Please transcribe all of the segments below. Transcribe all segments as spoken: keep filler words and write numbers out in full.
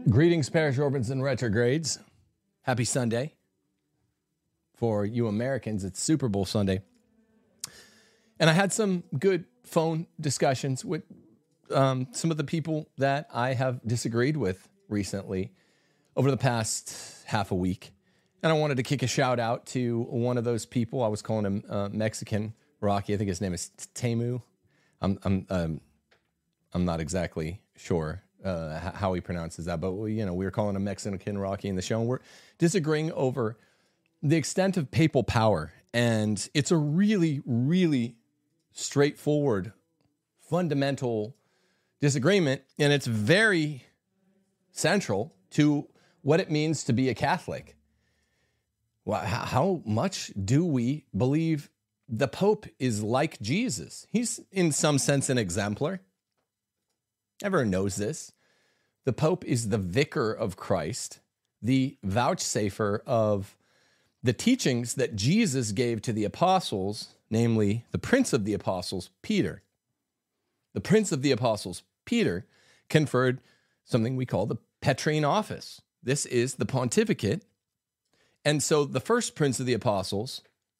Greetings, Parish Orbans and Retrogrades. Happy Sunday. For you Americans, it's Super Bowl Sunday. And I had some good phone discussions with um, some of the people that I have disagreed with recently over the past half a week. And I wanted to kick a shout out to one of those people. I was calling him uh, Mexican Rocky. I think his name is Temu. I'm I'm um, I'm not exactly sure uh, how he pronounces that, but we, you know, we were calling him Mexican Rocky in the show, and we're disagreeing over the extent of papal power. And it's a really, really straightforward, fundamental disagreement, and it's very central to what it means to be a Catholic. Well, how much do we believe the Pope is like Jesus? He's in some sense an exemplar. Everyone knows this. The Pope is the vicar of Christ, the vouchsafer of the teachings that Jesus gave to the apostles, namely the Prince of the Apostles, Peter. The Prince of the Apostles, Peter, conferred something we call the Petrine office. This is the pontificate. And so the first Prince of the Apostles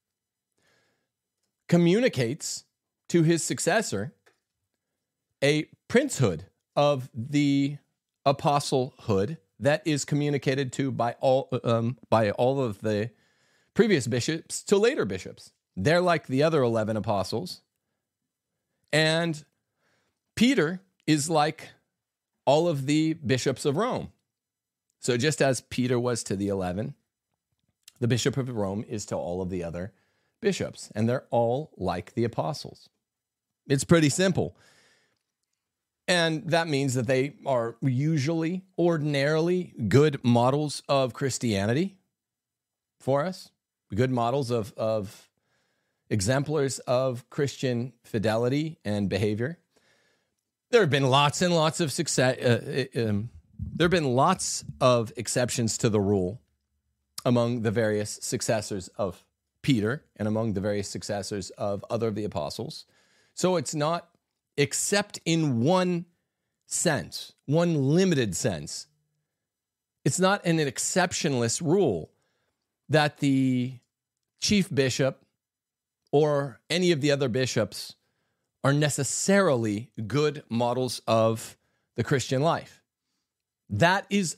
communicates to his successor a princehood of the apostlehood that is communicated to by all um, by all of the previous bishops to later bishops. They're like the other eleven apostles. And Peter is like all of the bishops of Rome. So just as Peter was to the eleven, the Bishop of Rome is to all of the other bishops, and they're all like the apostles. It's pretty simple. And that means that they are usually, ordinarily, good models of Christianity for us, good models of, of exemplars of Christian fidelity and behavior. There have been lots and lots of success. Uh, um, there have been lots of exceptions to the rule among the various successors of Peter and among the various successors of other of the apostles. So it's not, except in one sense, one limited sense, it's not an exceptionless rule that the chief bishop or any of the other bishops are necessarily good models of the Christian life. That is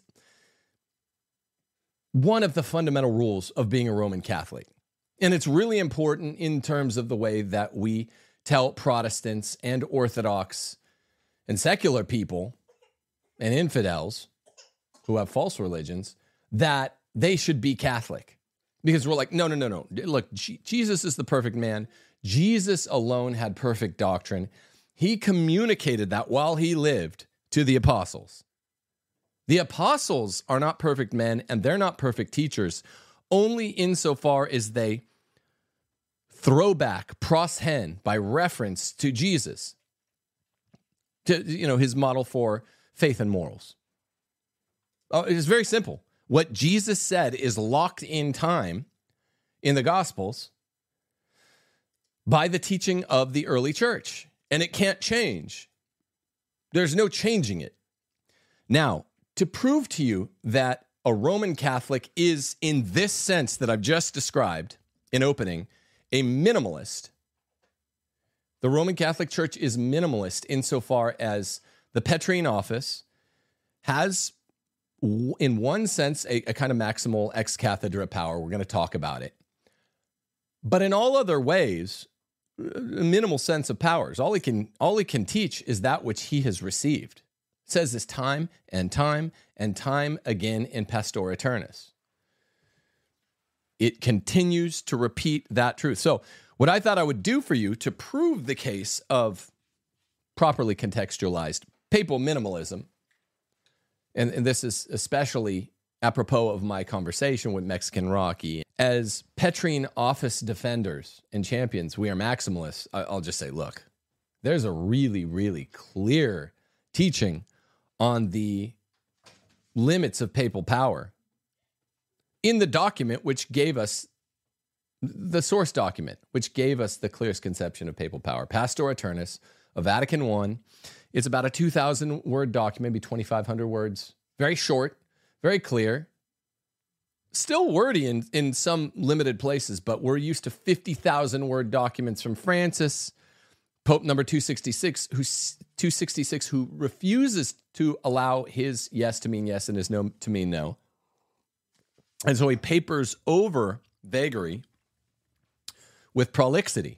one of the fundamental rules of being a Roman Catholic. And it's really important in terms of the way that we tell Protestants and Orthodox and secular people and infidels who have false religions that they should be Catholic. Because we're like, no, no, no, no. Look, G- Jesus is the perfect man. Jesus alone had perfect doctrine. He communicated that while he lived to the apostles. The apostles are not perfect men, and they're not perfect teachers, only insofar as they throw back pros hen by reference to Jesus, to, you know, his model for faith and morals. Oh, it's very simple. What Jesus said is locked in time in the Gospels by the teaching of the early church, and it can't change. There's no changing it. Now, to prove to you that a Roman Catholic is, in this sense that I've just described in opening, a minimalist, the Roman Catholic Church is minimalist insofar as the Petrine office has, in one sense, a, a kind of maximal ex cathedra power. We're going to talk about it. But in all other ways, a minimal sense of powers. All he can, all he can teach is that which he has received. It says this time and time and time again in Pastor Aeternus. It continues to repeat that truth. So what I thought I would do for you to prove the case of properly contextualized papal minimalism, and, and this is especially apropos of my conversation with Mexican Rocky, as Petrine office defenders and champions, we are maximalists. I, I'll just say, look, there's a really, really clear teaching on the limits of papal power in the document which gave us, the source document, which gave us the clearest conception of papal power, Pastor Aeternus of Vatican I. It's about a two thousand word document, maybe twenty-five hundred words Very short, very clear, still wordy in, in some limited places, but we're used to fifty thousand word documents from Francis, Pope number two sixty-six, who's two sixty-six, who refuses to allow his yes to mean yes and his no to mean no. And so he papers over vagary with prolixity.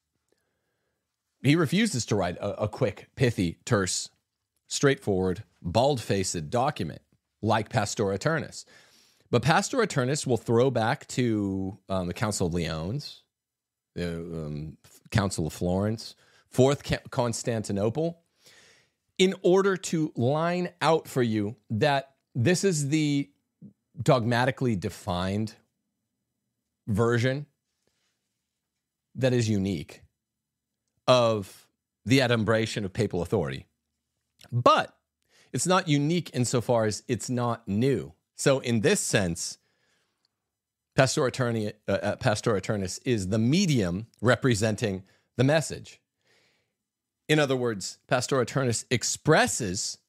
He refuses to write a, a quick, pithy, terse, straightforward, bald-faced document like Pastor Aeternus. But Pastor Aeternus will throw back to um, the Council of Lyons, the um, Council of Florence, Fourth Constantinople, in order to line out for you that this is the dogmatically defined version that is unique of the adumbration of papal authority. But it's not unique insofar as it's not new. So in this sense, Pastor Aeterni- uh, Pastor Aeternus is the medium representing the message. In other words, Pastor Aeternus expresses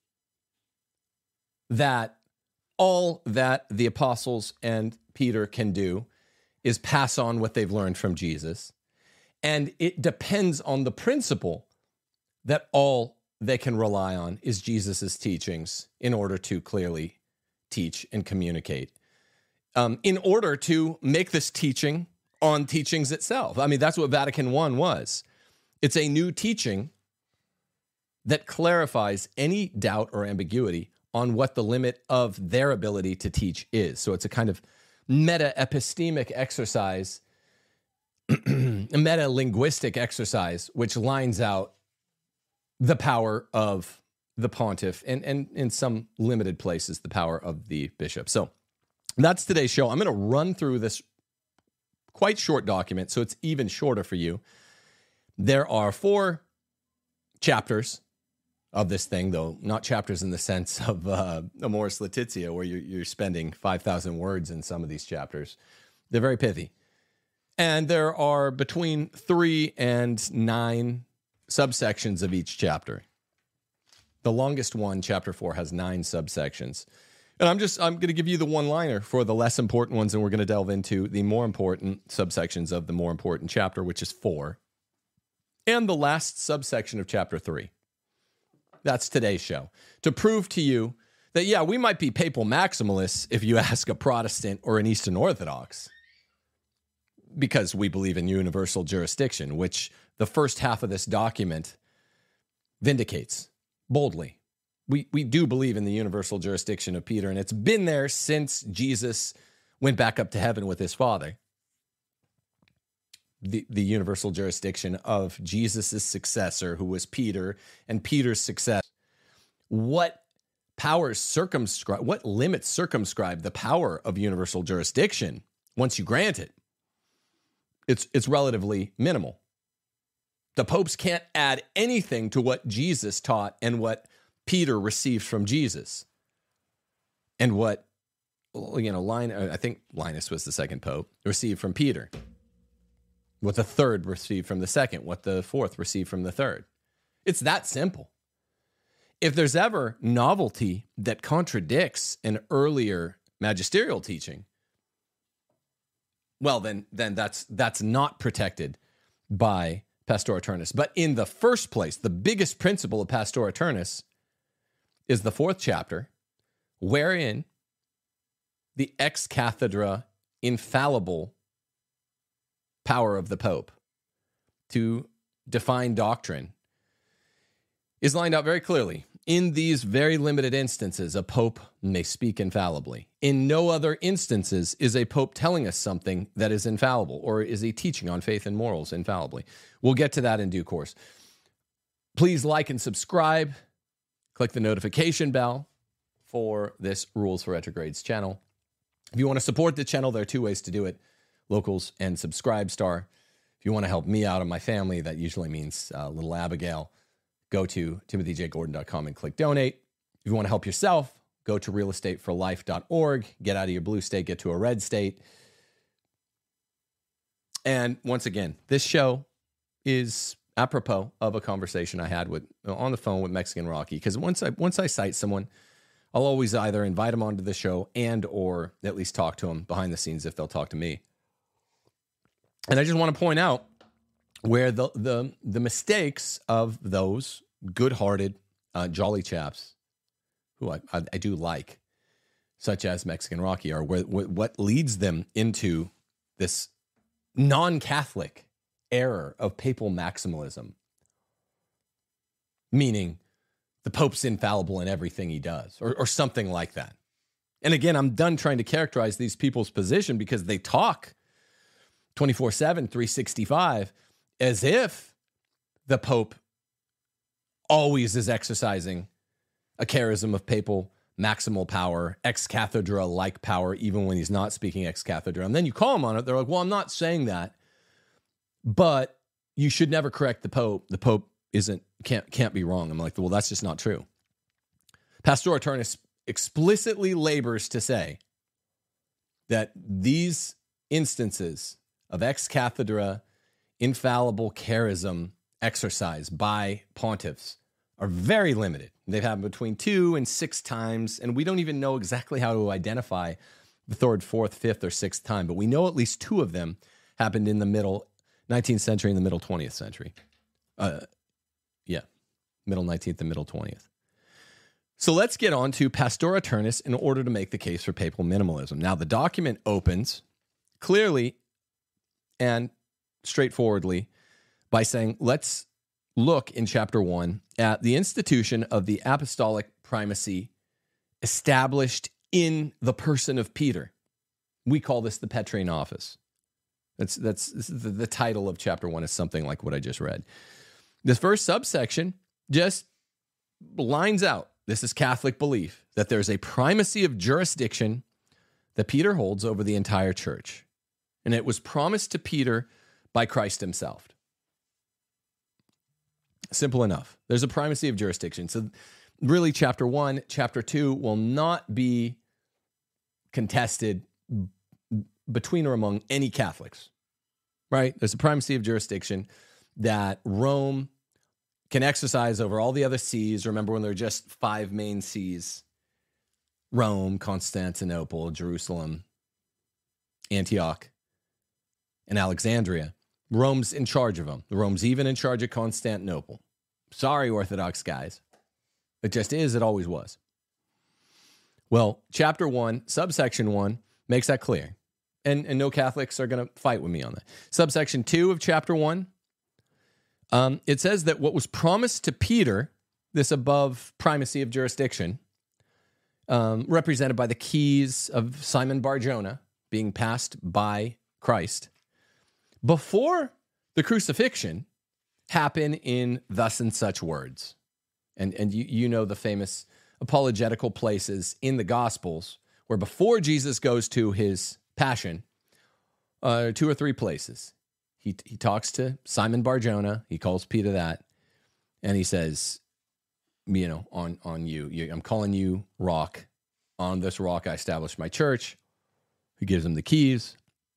that all that the apostles and Peter can do is pass on what they've learned from Jesus. And it depends on the principle that all they can rely on is Jesus's teachings in order to clearly teach and communicate, um, in order to make this teaching on teachings itself. I mean, that's what Vatican I was. It's a new teaching that clarifies any doubt or ambiguity on what the limit of their ability to teach is. So it's a kind of meta-epistemic exercise, a meta-linguistic exercise, which lines out the power of the pontiff and, and in some limited places, the power of the bishop. So that's today's show. I'm going to run through this quite short document, so it's even shorter for you. There are four chapters of this thing, though not chapters in the sense of uh, Amoris Laetitia, where you're, you're spending five thousand words in some of these chapters. They're very pithy. And there are between three and nine subsections of each chapter. The longest one, chapter four, has nine subsections. And I'm just, I'm going to give you the one-liner for the less important ones, and we're going to delve into the more important subsections of the more important chapter, which is four, and the last subsection of chapter three. That's today's show. To prove to you that, yeah, we might be papal maximalists if you ask a Protestant or an Eastern Orthodox, because we believe in universal jurisdiction, which the first half of this document vindicates boldly. We we do believe in the universal jurisdiction of Peter, and it's been there since Jesus went back up to heaven with his Father. The, the universal jurisdiction of Jesus' successor, who was Peter, and Peter's success. What powers circumscribe, what limits circumscribe the power of universal jurisdiction once you grant it? It's, it's relatively minimal. The popes can't add anything to what Jesus taught and what Peter received from Jesus. And what, you know, Lin, I think Linus was the second pope, received from Peter. What the third received from the second, what the fourth received from the third. It's that simple. If there's ever novelty that contradicts an earlier magisterial teaching, well, then, then that's that's not protected by Pastor Aeternus. But in the first place, the biggest principle of Pastor Aeternus is the fourth chapter, wherein the ex cathedra infallible power of the Pope to define doctrine is lined out very clearly. In these very limited instances, a Pope may speak infallibly. In no other instances is a Pope telling us something that is infallible, or is he teaching on faith and morals infallibly. We'll get to that in due course. Please like and subscribe. Click the notification bell for this Rules for Retrogrades channel. If you want to support the channel, there are two ways to do it. Locals and Subscribe Star. If you want to help me out and my family, that usually means uh, little Abigail, go to timothy j gordon dot com and click donate. If you want to help yourself, go to real estate for life dot org. Get out of your blue state, get to a red state. And once again, this show is apropos of a conversation I had with on the phone with Mexican Rocky. Because once I once I cite someone I'll always either invite them onto the show and or at least talk to them behind the scenes if they'll talk to me. And I just want to point out where the the the mistakes of those good-hearted, uh, jolly chaps, who I, I, I do like, such as Mexican Rocky, are where, what leads them into this non-Catholic error of papal maximalism, meaning the Pope's infallible in everything he does, or, or something like that. And again, I'm done trying to characterize these people's position because they talk twenty-four seven, three sixty-five, as if the Pope always is exercising a charism of papal maximal power, ex cathedra-like power, even when he's not speaking ex cathedra. And then you call them on it, they're like, well, I'm not saying that, but you should never correct the Pope. The Pope isn't, can't, can't be wrong. I'm like, well, that's just not true. Pastor Aternus explicitly labors to say that these instances of ex cathedra, infallible charism exercise by pontiffs are very limited. They've happened between two and six times, and we don't even know exactly how to identify the third, fourth, fifth, or sixth time, but we know at least two of them happened in the middle nineteenth century and the middle twentieth century. Uh, yeah, middle nineteenth and middle twentieth. So let's get on to Pastor Aternus in order to make the case for papal minimalism. Now, the document opens clearly and straightforwardly by saying, let's look in chapter one at the institution of the apostolic primacy established in the person of Peter. We call this the Petrine office. That's that's the, the title of chapter one is something like what I just read. This first subsection just lines out, this is Catholic belief, that there's a primacy of jurisdiction that Peter holds over the entire church. And it was promised to Peter by Christ himself. Simple enough. There's a primacy of jurisdiction. So really, chapter one, chapter two will not be contested between or among any Catholics, right? There's a primacy of jurisdiction that Rome can exercise over all the other sees. Remember when there were just five main sees: Rome, Constantinople, Jerusalem, Antioch, and Alexandria. Rome's in charge of them. Rome's even in charge of Constantinople. Sorry, Orthodox guys. It just is. It always was. Well, chapter one, subsection one, makes that clear. And, and no Catholics are going to fight with me on that. Subsection two of chapter one, um, it says that what was promised to Peter, this above primacy of jurisdiction, um, represented by the keys of Simon Bar-Jonah being passed by Christ, before the crucifixion, happen in thus and such words. And, and you, you know the famous apologetical places in the Gospels where before Jesus goes to his passion, uh, two or three places. He, he talks to Simon Bar-Jonah. He calls Peter that. And he says, you know, on, on you, you, I'm calling you rock. On this rock I established my church. He gives him the keys.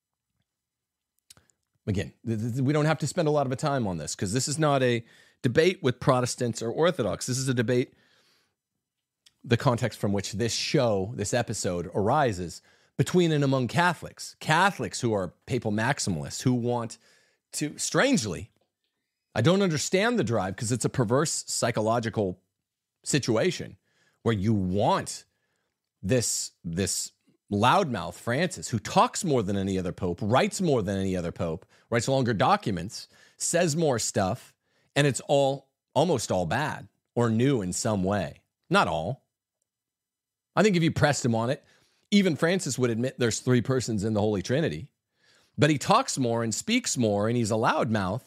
Again, we don't have to spend a lot of time on this because this is not a debate with Protestants or Orthodox. This is a debate, the context from which this show, this episode arises, between and among Catholics. Catholics who are papal maximalists, who want to, strangely, I don't understand the drive because it's a perverse psychological situation where you want this, this loudmouth Francis, who talks more than any other pope, writes more than any other pope, writes longer documents, says more stuff, and it's all, almost all bad or new in some way. Not all. I think if you pressed him on it, even Francis would admit there's three persons in the Holy Trinity. But he talks more and speaks more, and he's a loudmouth.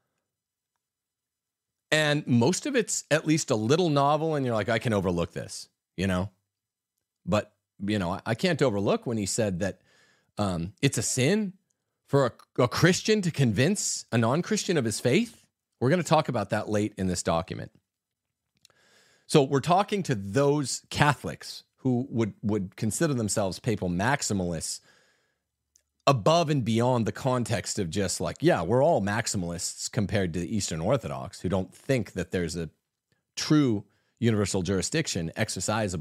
And most of it's at least a little novel, and you're like, I can overlook this, you know? But you know, I can't overlook when he said that um, it's a sin for a, a Christian to convince a non-Christian of his faith. We're going to talk about that late in this document. So we're talking to those Catholics who would, would consider themselves papal maximalists above and beyond the context of just like, yeah, we're all maximalists compared to the Eastern Orthodox who don't think that there's a true universal jurisdiction exercisable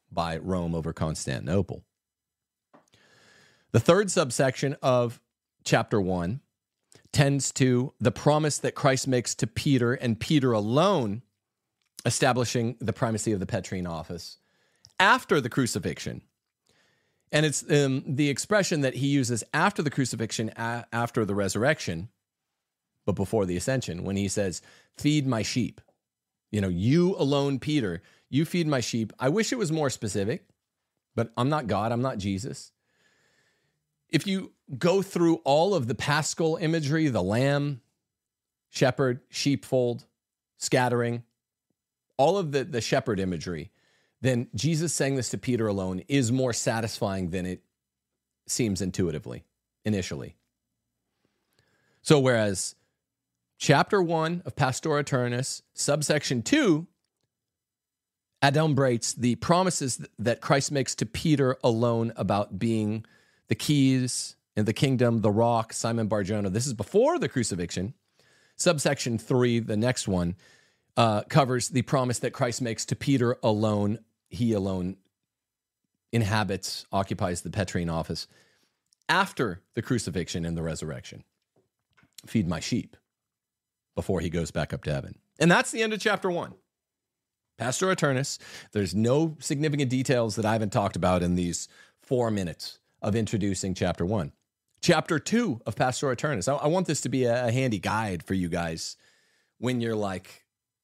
by Rome over Constantinople. The third subsection of chapter one tends to the promise that Christ makes to Peter and Peter alone, establishing the primacy of the Petrine office after the crucifixion. And it's um, the expression that he uses after the crucifixion, a- after the resurrection, but before the ascension, when he says, feed my sheep. You know, you alone, Peter, you feed my sheep. I wish it was more specific, but I'm not God. I'm not Jesus. If you go through all of the paschal imagery, the lamb, shepherd, sheepfold, scattering, all of the, the shepherd imagery, then Jesus saying this to Peter alone is more satisfying than it seems intuitively, initially. So whereas chapter one of Pastora Aeternus, subsection two, adumbrates the promises that Christ makes to Peter alone about being the keys and the kingdom, the rock, Simon Bar-Jonah. This is before the crucifixion. Subsection three, the next one, uh, covers the promise that Christ makes to Peter alone. He alone inhabits, occupies the Petrine office after the crucifixion and the resurrection. Feed my sheep before he goes back up to heaven. And that's the end of chapter one. Pastora Aeternus, there's no significant details that I haven't talked about in these four minutes of introducing chapter one. Chapter two of Pastora Aeternus. I, I want this to be a, a handy guide for you guys when you're like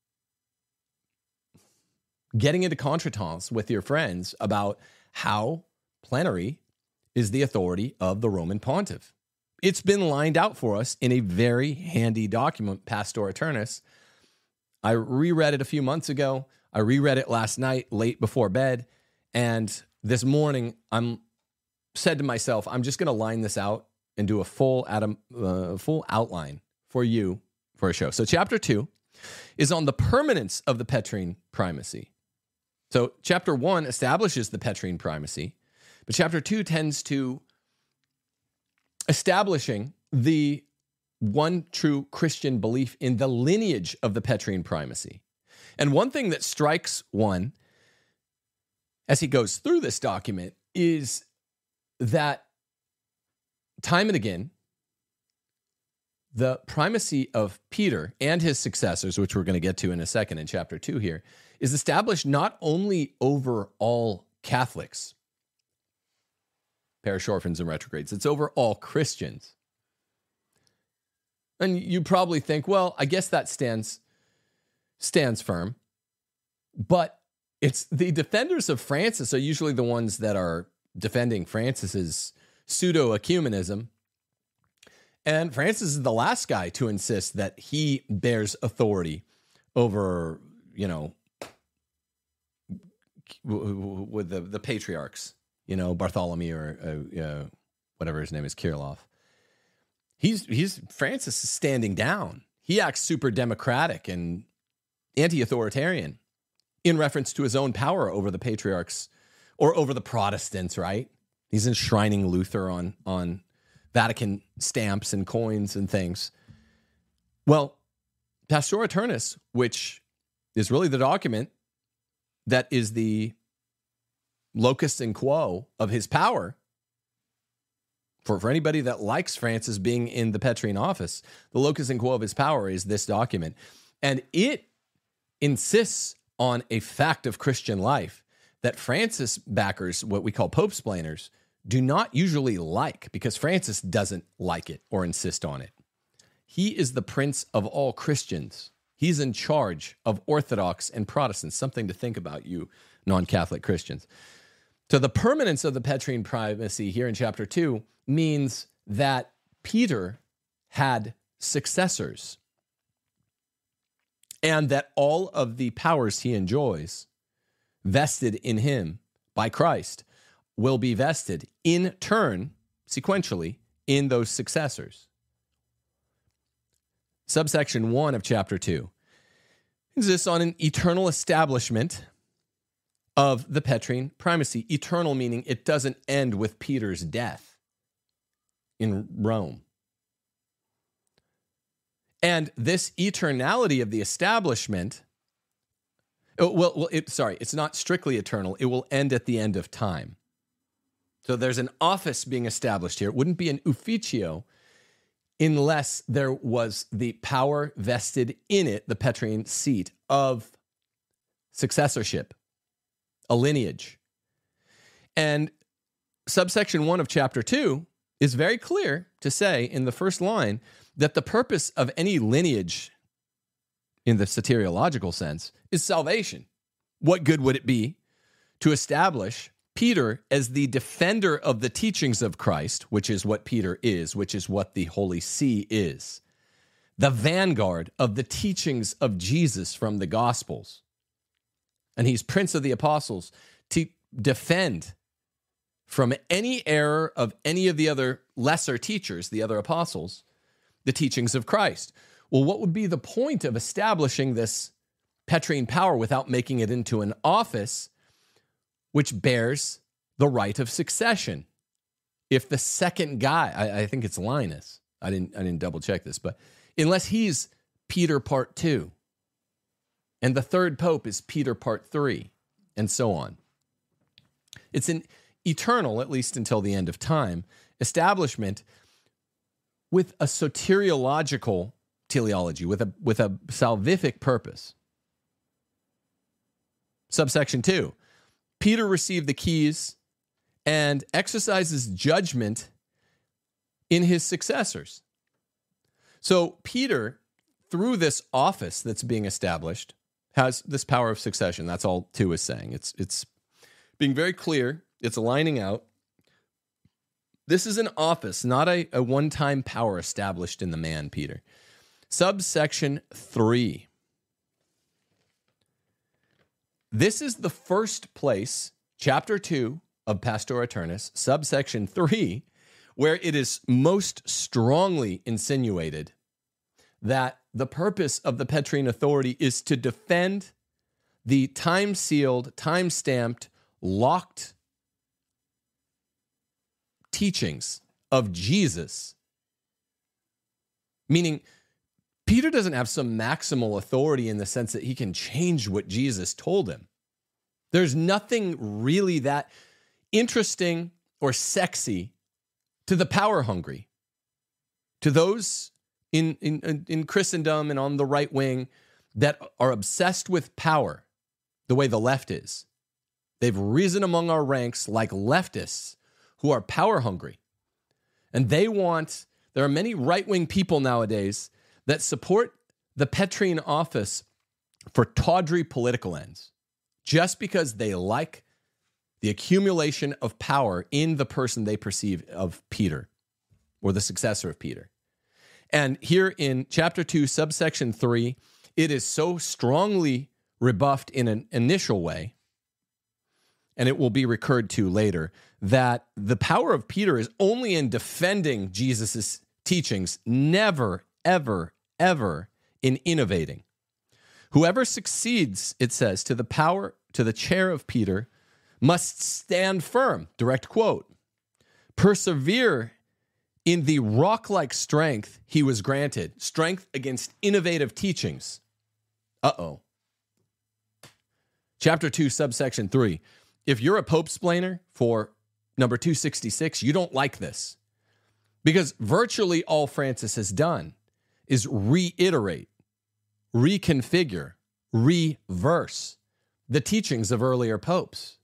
getting into contretemps with your friends about how plenary is the authority of the Roman pontiff. It's been lined out for us in a very handy document, Pastora Aeternus. I reread it a few months ago. I reread it last night, late before bed. And this morning, I'm said to myself, I'm just going to line this out and do a full Adam, uh, full outline for you for a show. So chapter two is on the permanence of the Petrine primacy. So chapter one establishes the Petrine primacy, but chapter two tends to establishing the one true Christian belief in the lineage of the Petrine primacy. And one thing that strikes one as he goes through this document is that time and again, the primacy of Peter and his successors, which we're going to get to in a second in chapter two here, is established not only over all Catholics, parish orphans and retrogrades, it's over all Christians. And you probably think, well, I guess that stands stands firm. But it's the defenders of Francis are usually the ones that are defending Francis's pseudo-ecumenism. And Francis is the last guy to insist that he bears authority over, you know, with the, the patriarchs, you know, Bartholomew or uh, uh, whatever his name is, Kirillov. He's he's Francis is standing down. He acts super democratic and anti-authoritarian in reference to his own power over the patriarchs or over the Protestants, right? He's enshrining Luther on, on Vatican stamps and coins and things. Well, Pastora Aeternus, which is really the document that is the locus in quo of his power, For, for anybody that likes Francis being in the Petrine office, the locus in quo of his power is this document. And it insists on a fact of Christian life that Francis backers, what we call Pope-splainers, do not usually like, because Francis doesn't like it or insist on it. He is the prince of all Christians. He's in charge of Orthodox and Protestants. Something to think about, you non-Catholic Christians. So the permanence of the Petrine primacy here in chapter two means that Peter had successors and that all of the powers he enjoys vested in him by Christ will be vested in turn, sequentially, in those successors. Subsection one of chapter two insists on an eternal establishment of the Petrine primacy. Eternal meaning it doesn't end with Peter's death in Rome. And this eternality of the establishment Oh, well, well it, sorry, it's not strictly eternal. It will end at the end of time. So there's an office being established here. It wouldn't be an officio unless there was the power vested in it, the Petrine seat, of successorship, a lineage. And subsection one of chapter two is very clear to say in the first line that the purpose of any lineage in the soteriological sense is salvation. What good would it be to establish Peter as the defender of the teachings of Christ, which is what Peter is, which is what the Holy See is, the vanguard of the teachings of Jesus from the Gospels. And he's Prince of the Apostles to defend from any error of any of the other lesser teachers, the other apostles, the teachings of Christ. Well, what would be the point of establishing this Petrine power without making it into an office which bears the right of succession? If the second guy, I, I think it's Linus, I didn't, I didn't double check this, but unless he's Peter part two, and the third pope is Peter part three, and so on. It's an eternal, at least until the end of time, establishment with a soteriological teleology, with a, with a salvific purpose. Subsection two, Peter received the keys and exercises judgment in his successors. So Peter, through this office that's being established, has this power of succession. That's all two is saying. It's, it's being very clear. It's lining out. This is an office, not a, a one-time power established in the man, Peter. Subsection three. This is the first place, chapter two of Pastor Aeternus, subsection three, where it is most strongly insinuated that the purpose of the Petrine authority is to defend the time-sealed, time-stamped, locked teachings of Jesus. Meaning, Peter doesn't have some maximal authority in the sense that he can change what Jesus told him. There's nothing really that interesting or sexy to the power hungry, to those in, in, in Christendom and on the right wing that are obsessed with power the way the left is. They've risen among our ranks like leftists who are power hungry. And they want, there are many right-wing people nowadays that support the Petrine office for tawdry political ends, just because they like the accumulation of power in the person they perceive of Peter, or the successor of Peter. And here in chapter two, subsection three, it is so strongly rebuffed in an initial way, and it will be recurred to later, that the power of Peter is only in defending Jesus' teachings, never, ever, ever in innovating. Whoever succeeds, it says, to the power, to the chair of Peter, must stand firm, direct quote, persevere in the rock-like strength he was granted, strength against innovative teachings. Uh-oh. Chapter two, subsection three. If you're a pope-splainer for number two sixty-six, you don't like this. Because virtually all Francis has done is reiterate, reconfigure, reverse the teachings of earlier popes.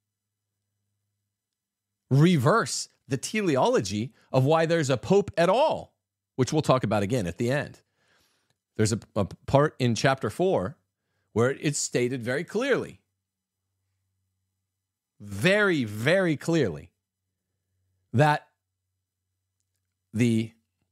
Reverse the teleology of why there's a pope at all, which we'll talk about again at the end. There's a, a part in chapter four where it's stated very clearly, very, very clearly, that the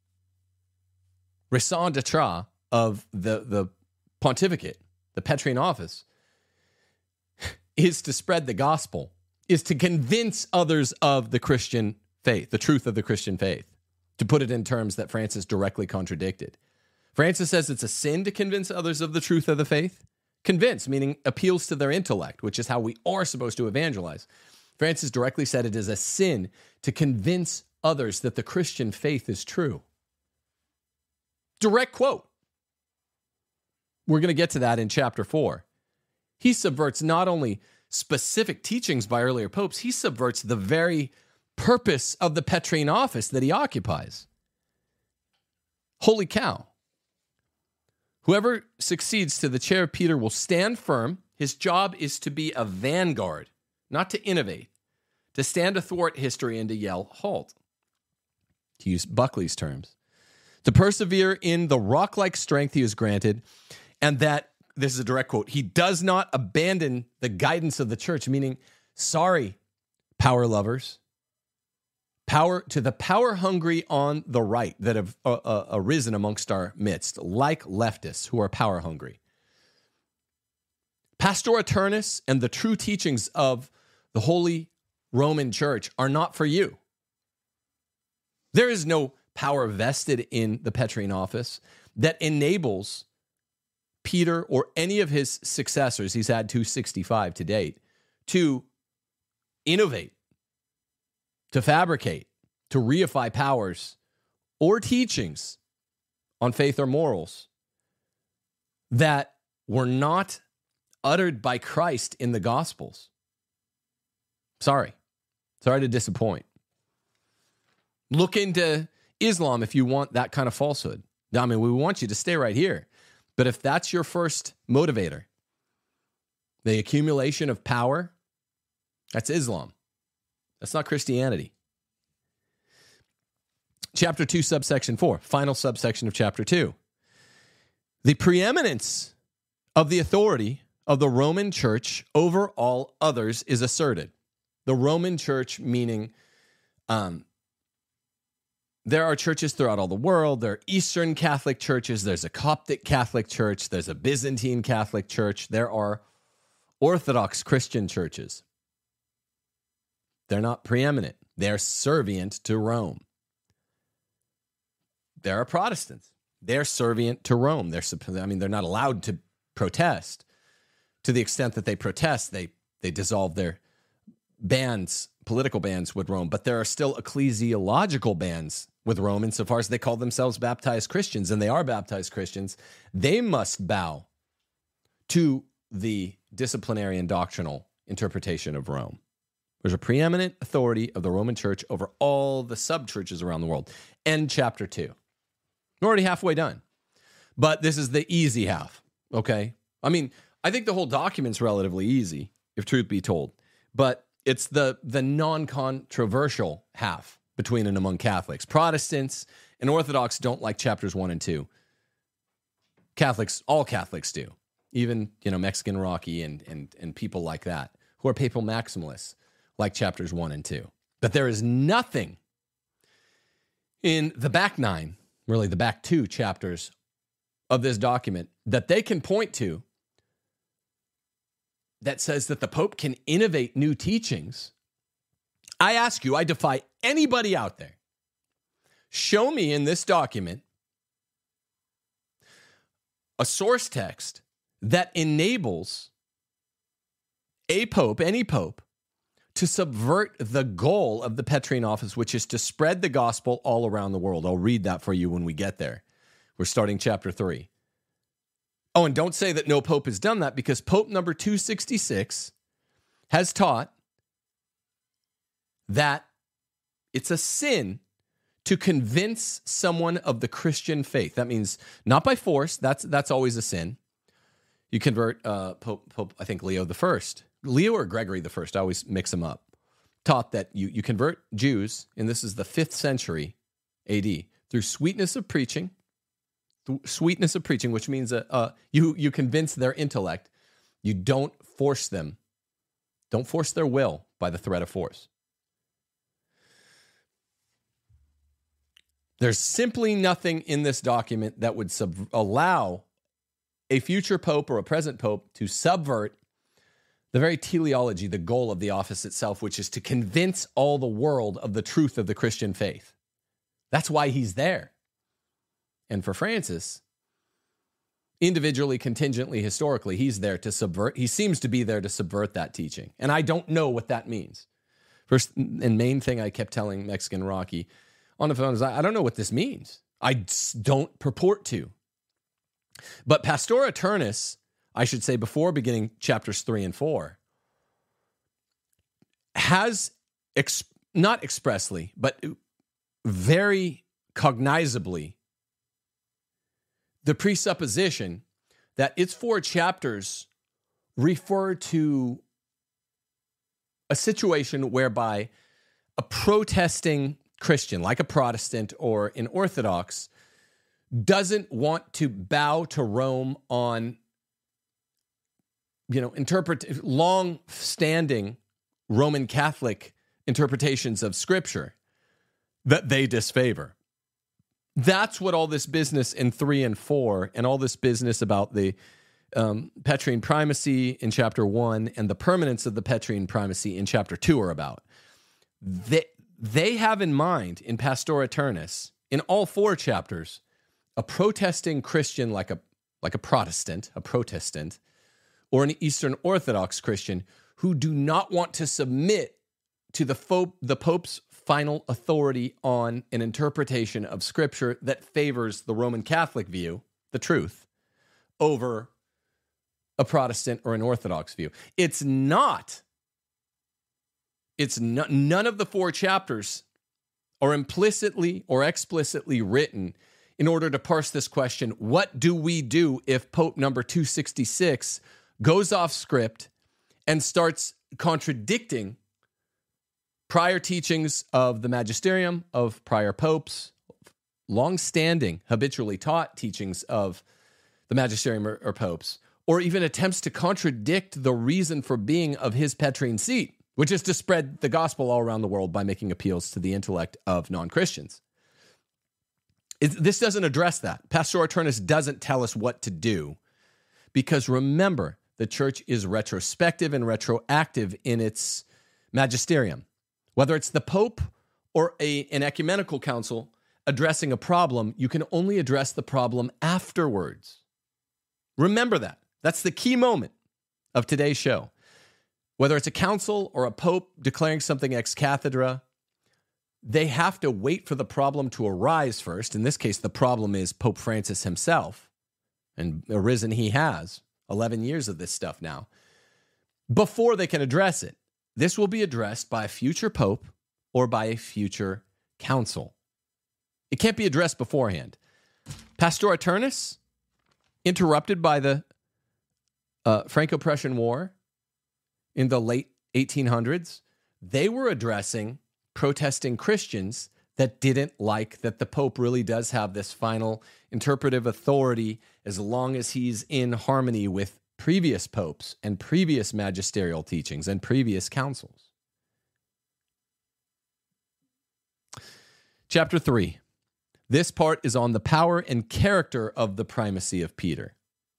raison d'etre of the, the pontificate, the Petrine office, is to spread the gospel, is to convince others of the Christian faith, the truth of the Christian faith, to put it in terms that Francis directly contradicted. Francis says it's a sin to convince others of the truth of the faith. Convince, meaning appeals to their intellect, which is how we are supposed to evangelize. Francis directly said it is a sin to convince others that the Christian faith is true. Direct quote. We're going to get to that in chapter four. He subverts not only specific teachings by earlier popes, he subverts the very purpose of the Petrine office that he occupies. Holy cow. Whoever succeeds to the chair of Peter will stand firm. His job is to be a vanguard, not to innovate, to stand athwart history and to yell, halt. To use Buckley's terms. To persevere in the rock-like strength he is granted, and that, this is a direct quote, he does not abandon the guidance of the church, meaning, sorry, power lovers, power to the power hungry on the right that have uh, uh, arisen amongst our midst, like leftists who are power hungry. Pastor Eternus and the true teachings of the Holy Roman Church are not for you. There is no power vested in the Petrine office that enables Peter or any of his successors, he's had two hundred sixty-five to date, to innovate, to fabricate, to reify powers or teachings on faith or morals that were not uttered by Christ in the Gospels. Sorry. Sorry to disappoint. Look into Islam if you want that kind of falsehood. I mean, we want you to stay right here. But if that's your first motivator, the accumulation of power, that's Islam. That's not Christianity. Chapter two, subsection four, final subsection of chapter two. The preeminence of the authority of the Roman Church over all others is asserted. The Roman Church meaning um, there are churches throughout all the world. There are Eastern Catholic churches. There's a Coptic Catholic church. There's a Byzantine Catholic church. There are Orthodox Christian churches. They're not preeminent. They're servient to Rome. There are Protestants. They're servient to Rome. They're, I mean, they're not allowed to protest. To the extent that they protest, they, they dissolve their bands, political bands with Rome. But there are still ecclesiological bands with Rome insofar as they call themselves baptized Christians, and they are baptized Christians. They must bow to the disciplinary and doctrinal interpretation of Rome. There's a preeminent authority of the Roman Church over all the sub-churches around the world. End chapter two. We're already halfway done. But this is the easy half, okay? I mean, I think the whole document's relatively easy, if truth be told. But it's the, the non-controversial half between and among Catholics. Protestants and Orthodox don't like chapters one and two. Catholics, all Catholics do. Even, you know, Mexican Rocky and, and, and people like that, who are papal maximalists, like chapters one and two. But there is nothing in the back nine, really the back two chapters of this document that they can point to that says that the Pope can innovate new teachings. I ask you, I defy anybody out there, show me in this document a source text that enables a pope, any pope, to subvert the goal of the Petrine office, which is to spread the gospel all around the world. I'll read that for you when we get there. We're starting chapter three. Oh, and don't say that no pope has done that, because Pope number two sixty-six has taught that it's a sin to convince someone of the Christian faith. That means not by force. That's that's always a sin. You convert uh, Pope, Pope, I think Leo the First, Leo or Gregory the First, I always mix them up, taught that you, you convert Jews, and this is the fifth century A D, through sweetness of preaching, sweetness of preaching, which means uh, uh, you, you convince their intellect. You don't force them. Don't force their will by the threat of force. There's simply nothing in this document that would sub- allow a future pope or a present pope to subvert the very teleology, the goal of the office itself, which is to convince all the world of the truth of the Christian faith. That's why he's there. And for Francis, individually, contingently, historically, he's there to subvert. He seems to be there to subvert that teaching. And I don't know what that means. First and main thing I kept telling Mexican Rocky on the phone is, I don't know what this means. I don't purport to. But Pastor Eternus I should say before beginning chapters three and four, has ex- not expressly, but very cognizably the presupposition that its four chapters refer to a situation whereby a protesting Christian, like a Protestant or an Orthodox, doesn't want to bow to Rome on, you know, interpret long-standing Roman Catholic interpretations of Scripture that they disfavor. That's what all this business in three and four and all this business about the um, Petrine primacy in chapter one and the permanence of the Petrine primacy in chapter two are about. They, they have in mind in Pastor Aeternus, in all four chapters, a protesting Christian like a, like a Protestant, a Protestant, or an Eastern Orthodox Christian who do not want to submit to the, fo- the Pope's final authority on an interpretation of Scripture that favors the Roman Catholic view, the truth, over a Protestant or an Orthodox view. It's not, it's no, none of the four chapters are implicitly or explicitly written in order to parse this question: what do we do if Pope number two sixty-six goes off script and starts contradicting prior teachings of the magisterium, of prior popes, long-standing, habitually taught teachings of the magisterium or, or popes, or even attempts to contradict the reason for being of his Petrine seat, which is to spread the gospel all around the world by making appeals to the intellect of non-Christians. It, this doesn't address that. Pastor Aeternus doesn't tell us what to do, because remember, the church is retrospective and retroactive in its magisterium. Whether it's the Pope or a, an ecumenical council addressing a problem, you can only address the problem afterwards. Remember that. That's the key moment of today's show. Whether it's a council or a pope declaring something ex cathedra, they have to wait for the problem to arise first. In this case, the problem is Pope Francis himself, and arisen he has, eleven years of this stuff now, before they can address it. This will be addressed by a future pope or by a future council. It can't be addressed beforehand. Pastor Aeternus, interrupted by the uh, Franco-Prussian War in the late eighteen hundreds, they were addressing protesting Christians that didn't like that the Pope really does have this final interpretive authority as long as he's in harmony with previous popes and previous magisterial teachings and previous councils. Chapter three. This part is on the power and character of the primacy of Peter.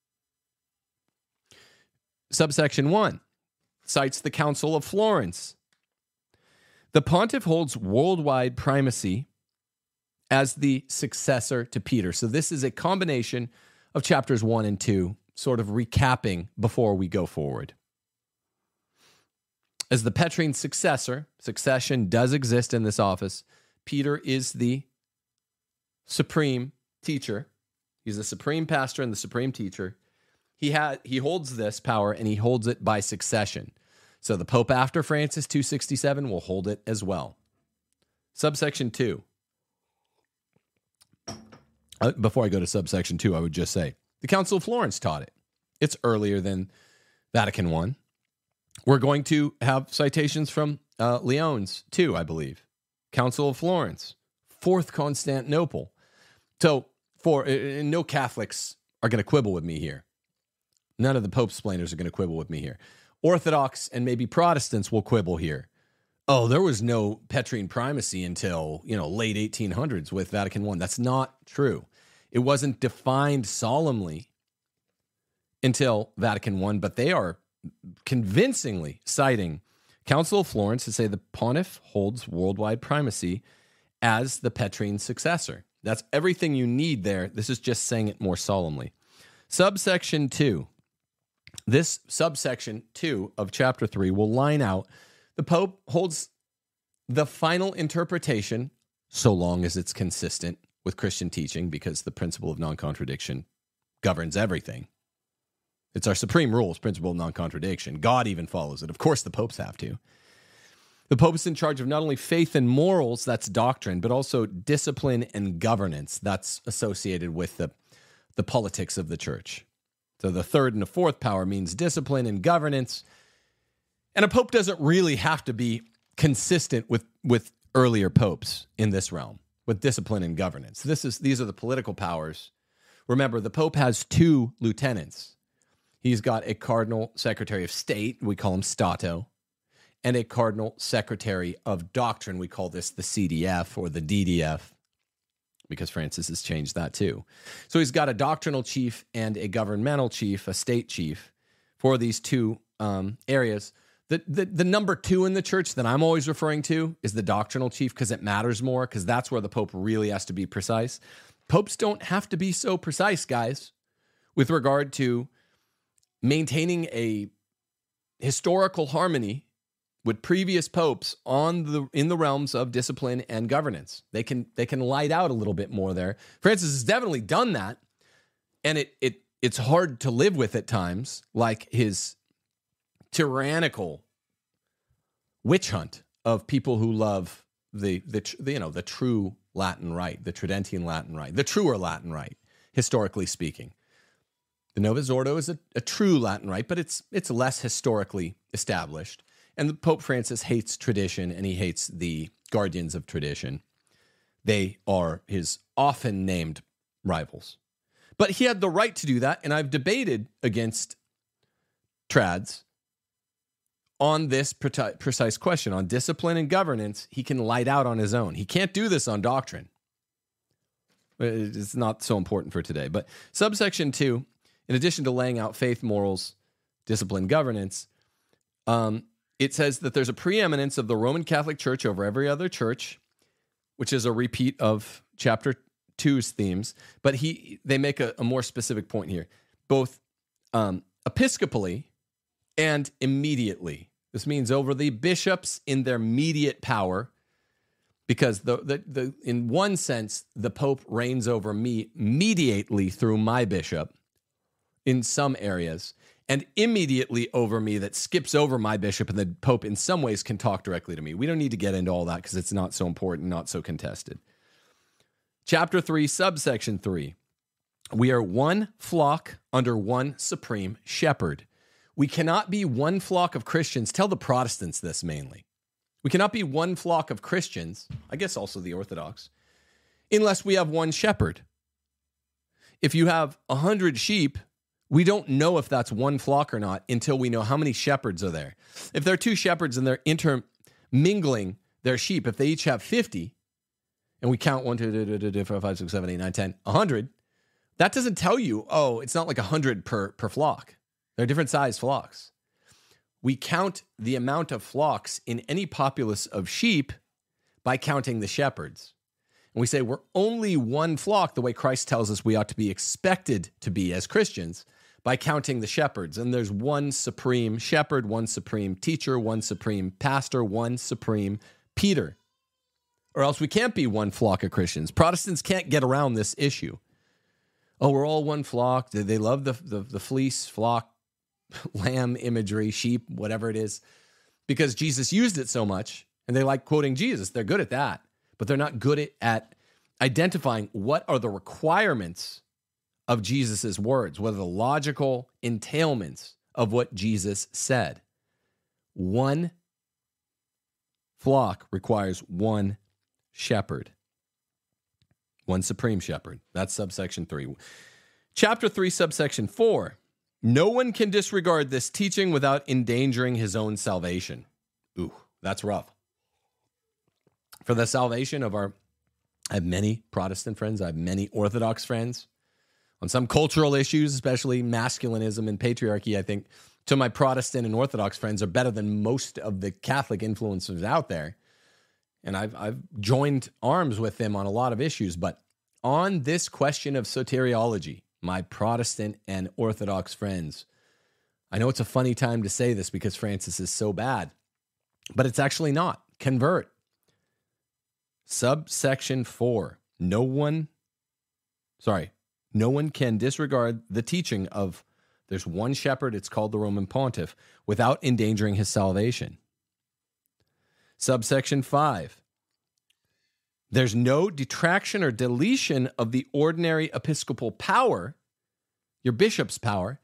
Subsection one cites the Council of Florence. The pontiff holds worldwide primacy as the successor to Peter. So this is a combination of chapters one and two, sort of recapping before we go forward. As the Petrine successor, succession does exist in this office. Peter is the supreme teacher. He's the supreme pastor and the supreme teacher. He ha- he holds this power, and he holds it by succession. So the Pope after Francis two sixty-seven will hold it as well. Subsection two. Uh, before I go to subsection two, I would just say the Council of Florence taught it. It's earlier than Vatican I. We're going to have citations from uh, Leon's too, I believe. Council of Florence, Fourth Constantinople. So, for uh, no Catholics are going to quibble with me here. None of the Pope splainers are going to quibble with me here. Orthodox and maybe Protestants will quibble here. Oh, there was no Petrine primacy until, you know, late eighteen hundreds with Vatican I. That's not true. It wasn't defined solemnly until Vatican I, but they are convincingly citing Council of Florence to say the pontiff holds worldwide primacy as the Petrine successor. That's everything you need there. This is just saying it more solemnly. Subsection two. This subsection two of chapter three will line out the Pope holds the final interpretation so long as it's consistent with Christian teaching, because the principle of non-contradiction governs everything. It's our supreme rules, principle of non-contradiction. God even follows it. Of course, the popes have to. The Pope is in charge of not only faith and morals, that's doctrine, but also discipline and governance. That's associated with the, the politics of the church. So the third and the fourth power means discipline and governance. And a pope doesn't really have to be consistent with, with earlier popes in this realm, with discipline and governance. This is These are the political powers. Remember, the pope has two lieutenants. He's got a cardinal secretary of state, we call him Stato, and a cardinal secretary of doctrine. We call this the C D F or the D D F, because Francis has changed that too. So he's got a doctrinal chief and a governmental chief, a state chief, for these two um, areas. The, the, the number two in the church that I'm always referring to is the doctrinal chief, because it matters more, because that's where the Pope really has to be precise. Popes don't have to be so precise, guys, with regard to maintaining a historical harmony with previous popes on the in the realms of discipline and governance. They can they can light out a little bit more there. Francis has definitely done that, and it it it's hard to live with at times, like his tyrannical witch hunt of people who love the the, the you know the true Latin rite, the Tridentine Latin rite, the truer Latin rite, historically speaking. The Novus Ordo is a, a true Latin rite, but it's it's less historically established. And the Pope Francis hates tradition, and he hates the guardians of tradition. They are his often named rivals. But he had the right to do that, and I've debated against trads on this pre- precise question. On discipline and governance, he can light out on his own. He can't do this on doctrine. It's not so important for today. But subsection two, in addition to laying out faith, morals, discipline, governance, um, it says that there's a preeminence of the Roman Catholic Church over every other church, which is a repeat of chapter two's themes. But he they make a, a more specific point here, both um, episcopally and immediately. This means over the bishops in their immediate power, because the, the the in one sense, the Pope reigns over me mediately through my bishop in some areas, and immediately over me that skips over my bishop, and the Pope in some ways can talk directly to me. We don't need to get into all that because it's not so important, not so contested. Chapter three, subsection three. We are one flock under one supreme shepherd. We cannot be one flock of Christians. Tell the Protestants this mainly. We cannot be one flock of Christians, I guess also the Orthodox, unless we have one shepherd. If you have a hundred sheep, we don't know if that's one flock or not until we know how many shepherds are there. If there are two shepherds and they're intermingling their sheep, if they each have fifty, and we count one, two, two, two, two, four, five, six, seven, eight, nine, ten, one hundred, that doesn't tell you, oh, it's not like one hundred per, per flock. They're different size flocks. We count the amount of flocks in any populace of sheep by counting the shepherds. And we say we're only one flock, the way Christ tells us we ought to be expected to be as Christians, by counting the shepherds. And there's one supreme shepherd, one supreme teacher, one supreme pastor, one supreme Peter. Or else we can't be one flock of Christians. Protestants can't get around this issue. Oh, we're all one flock. They love the, the, the fleece, flock, lamb imagery, sheep, whatever it is, because Jesus used it so much, and they like quoting Jesus. They're good at that, but they're not good at, at identifying what are the requirements of Jesus's words, what are the logical entailments of what Jesus said. One flock requires one shepherd, one supreme shepherd. That's subsection three. Chapter three, subsection four. No one can disregard this teaching without endangering his own salvation. Ooh, that's rough. For the salvation of our, I have many Protestant friends, I have many Orthodox friends. On some cultural issues, especially masculinism and patriarchy, I think to my Protestant and Orthodox friends are better than most of the Catholic influencers out there. And I've I've joined arms with them on a lot of issues. But on this question of soteriology, my Protestant and Orthodox friends, I know it's a funny time to say this because Francis is so bad, but it's actually not. Convert. Subsection four. No one, sorry, no one can disregard the teaching of There's one shepherd, it's called the Roman Pontiff, without endangering his salvation. Subsection five. There's no detraction or deletion of the ordinary episcopal power, your bishop's power,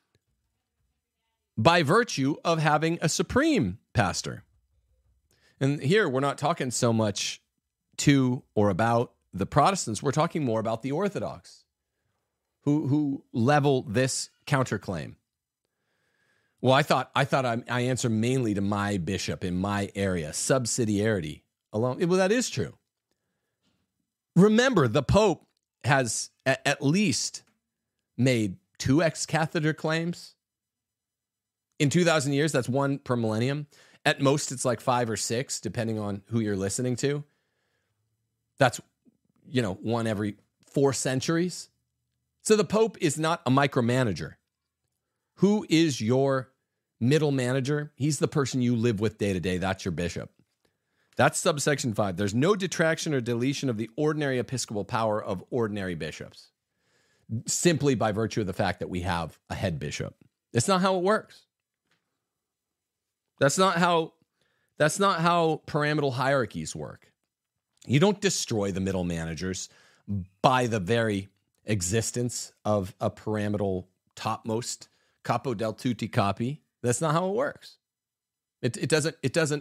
by virtue of having a supreme pastor. And here we're not talking so much to or about the Protestants. We're talking more about the Orthodox who, who level this counterclaim. Well, I thought I thought I, I answer mainly to my bishop in my area, subsidiarity alone. Well, that is true. Remember, the Pope has a, at least made two ex-cathedra claims. In two thousand years, that's one per millennium. At most, it's like five or six, depending on who you're listening to. That's, you know, one every four centuries. So the Pope is not a micromanager. Who is your middle manager? He's the person you live with day to day. That's your bishop. That's subsection five. There's no detraction or deletion of the ordinary episcopal power of ordinary bishops, simply by virtue of the fact that we have a head bishop. That's not how it works. That's not how, that's not how pyramidal hierarchies work. You don't destroy the middle managers by the very existence of a pyramidal topmost capo del tutti capi. That's not how it works. It, it doesn't, it doesn't,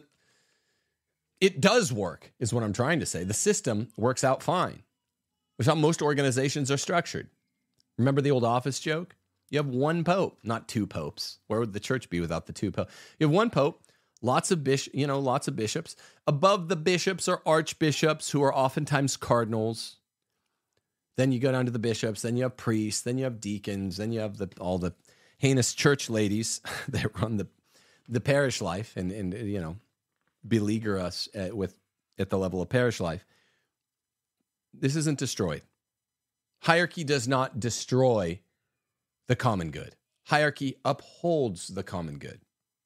it does work, is what I'm trying to say. The system works out fine. That's how most organizations are structured. Remember the old office joke? You have one pope, not two popes. Where would the church be without the two popes? You have one pope, lots of bish, you know, lots of bishops. Above the bishops are archbishops who are oftentimes cardinals. Then you go down to the bishops, then you have priests, then you have deacons, then you have the all the heinous church ladies that run the the parish life and and you know beleaguer us at, with at the level of parish life. This isn't destroyed. Hierarchy does not destroy the common good. Hierarchy upholds the common good.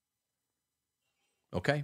Okay?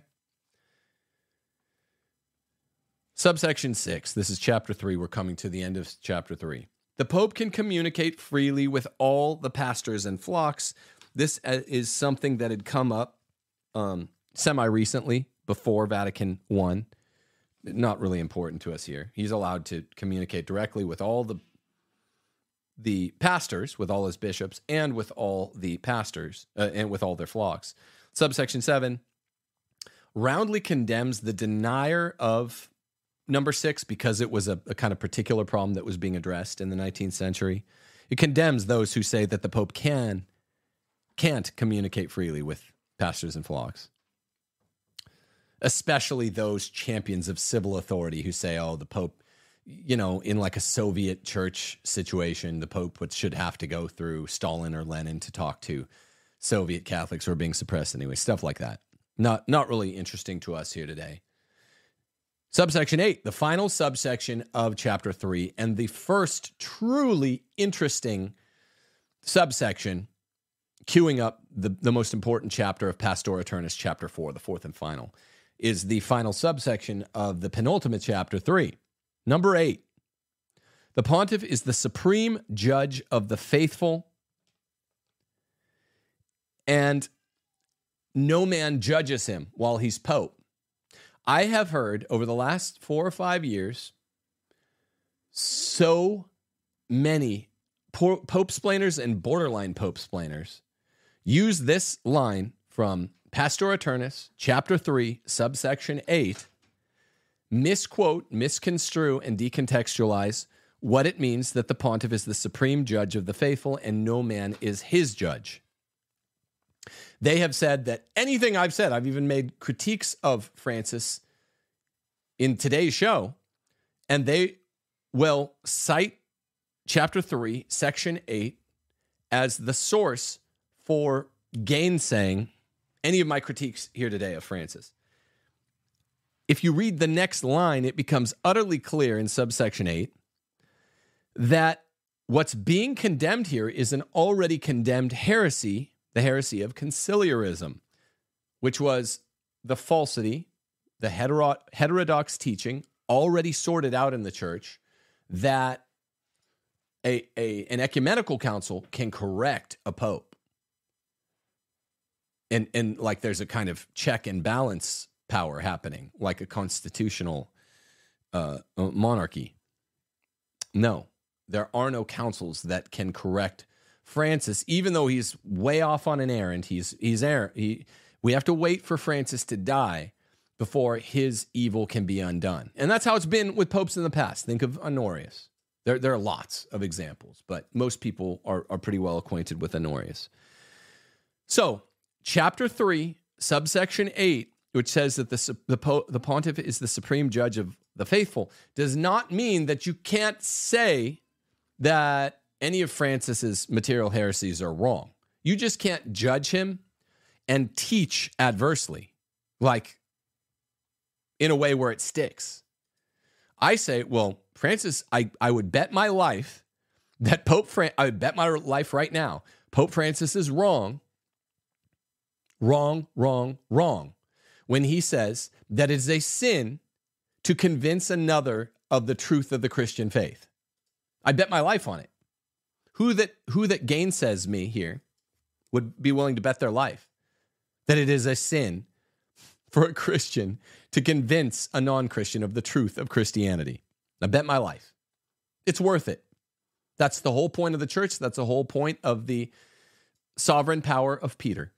Subsection six. This is chapter three. We're coming to the end of chapter three. The Pope can communicate freely with all the pastors and flocks. This is something that had come up um, semi-recently before Vatican One. Not really important to us here. He's allowed to communicate directly with all the the pastors, with all his bishops, and with all the pastors, uh, and with all their flocks. Subsection seven roundly condemns the denier of number six because it was a, a kind of particular problem that was being addressed in the nineteenth century. It condemns those who say that the Pope can, can't communicate freely with pastors and flocks, especially those champions of civil authority who say, oh, the Pope, you know, in like a Soviet church situation, the Pope would, should have to go through Stalin or Lenin to talk to Soviet Catholics who are being suppressed anyway, stuff like that. Not, not really interesting to us here today. Subsection eight, the final subsection of chapter three, and the first truly interesting subsection, queuing up the, the most important chapter of Pastora Aeternus, chapter four, the fourth and final, is the final subsection of the penultimate chapter three. Number eight, the pontiff is the supreme judge of the faithful, and no man judges him while he's pope. I have heard over the last four or five years so many pope-splainers and borderline pope-splainers use this line from Pastora Aeternus, chapter three, subsection eight, misquote, misconstrue, and decontextualize what it means that the pontiff is the supreme judge of the faithful and no man is his judge. They have said that anything I've said, I've even made critiques of Francis in today's show, and they will cite chapter three, section eight, as the source for gainsaying any of my critiques here today of Francis. If you read the next line, it becomes utterly clear in subsection eight that what's being condemned here is an already condemned heresy, the heresy of conciliarism, which was the falsity, the hetero- heterodox teaching already sorted out in the church that a, a, an ecumenical council can correct a pope. And, and like there's a kind of check and balance power happening, like a constitutional uh, monarchy. No, there are no councils that can correct Francis, even though he's way off on an errand. He's he's errand. He, we have to wait for Francis to die before his evil can be undone. And that's how it's been with popes in the past. Think of Honorius. There, there are lots of examples, but most people are, are pretty well acquainted with Honorius. So, chapter three, subsection eight, which says that the, the, po- the pontiff is the supreme judge of the faithful, does not mean that you can't say that any of Francis's material heresies are wrong. You just can't judge him and teach adversely, like in a way where it sticks. I say, well, Francis, I, I would bet my life that Pope Fran- I would bet my life right now, Pope Francis is wrong, wrong, wrong, wrong, when he says that it is a sin to convince another of the truth of the Christian faith. I bet my life on it. Who that who that gainsays me here would be willing to bet their life that it is a sin for a Christian to convince a non-Christian of the truth of Christianity? I bet my life. It's worth it. That's the whole point of the church. That's the whole point of the sovereign power of Peter.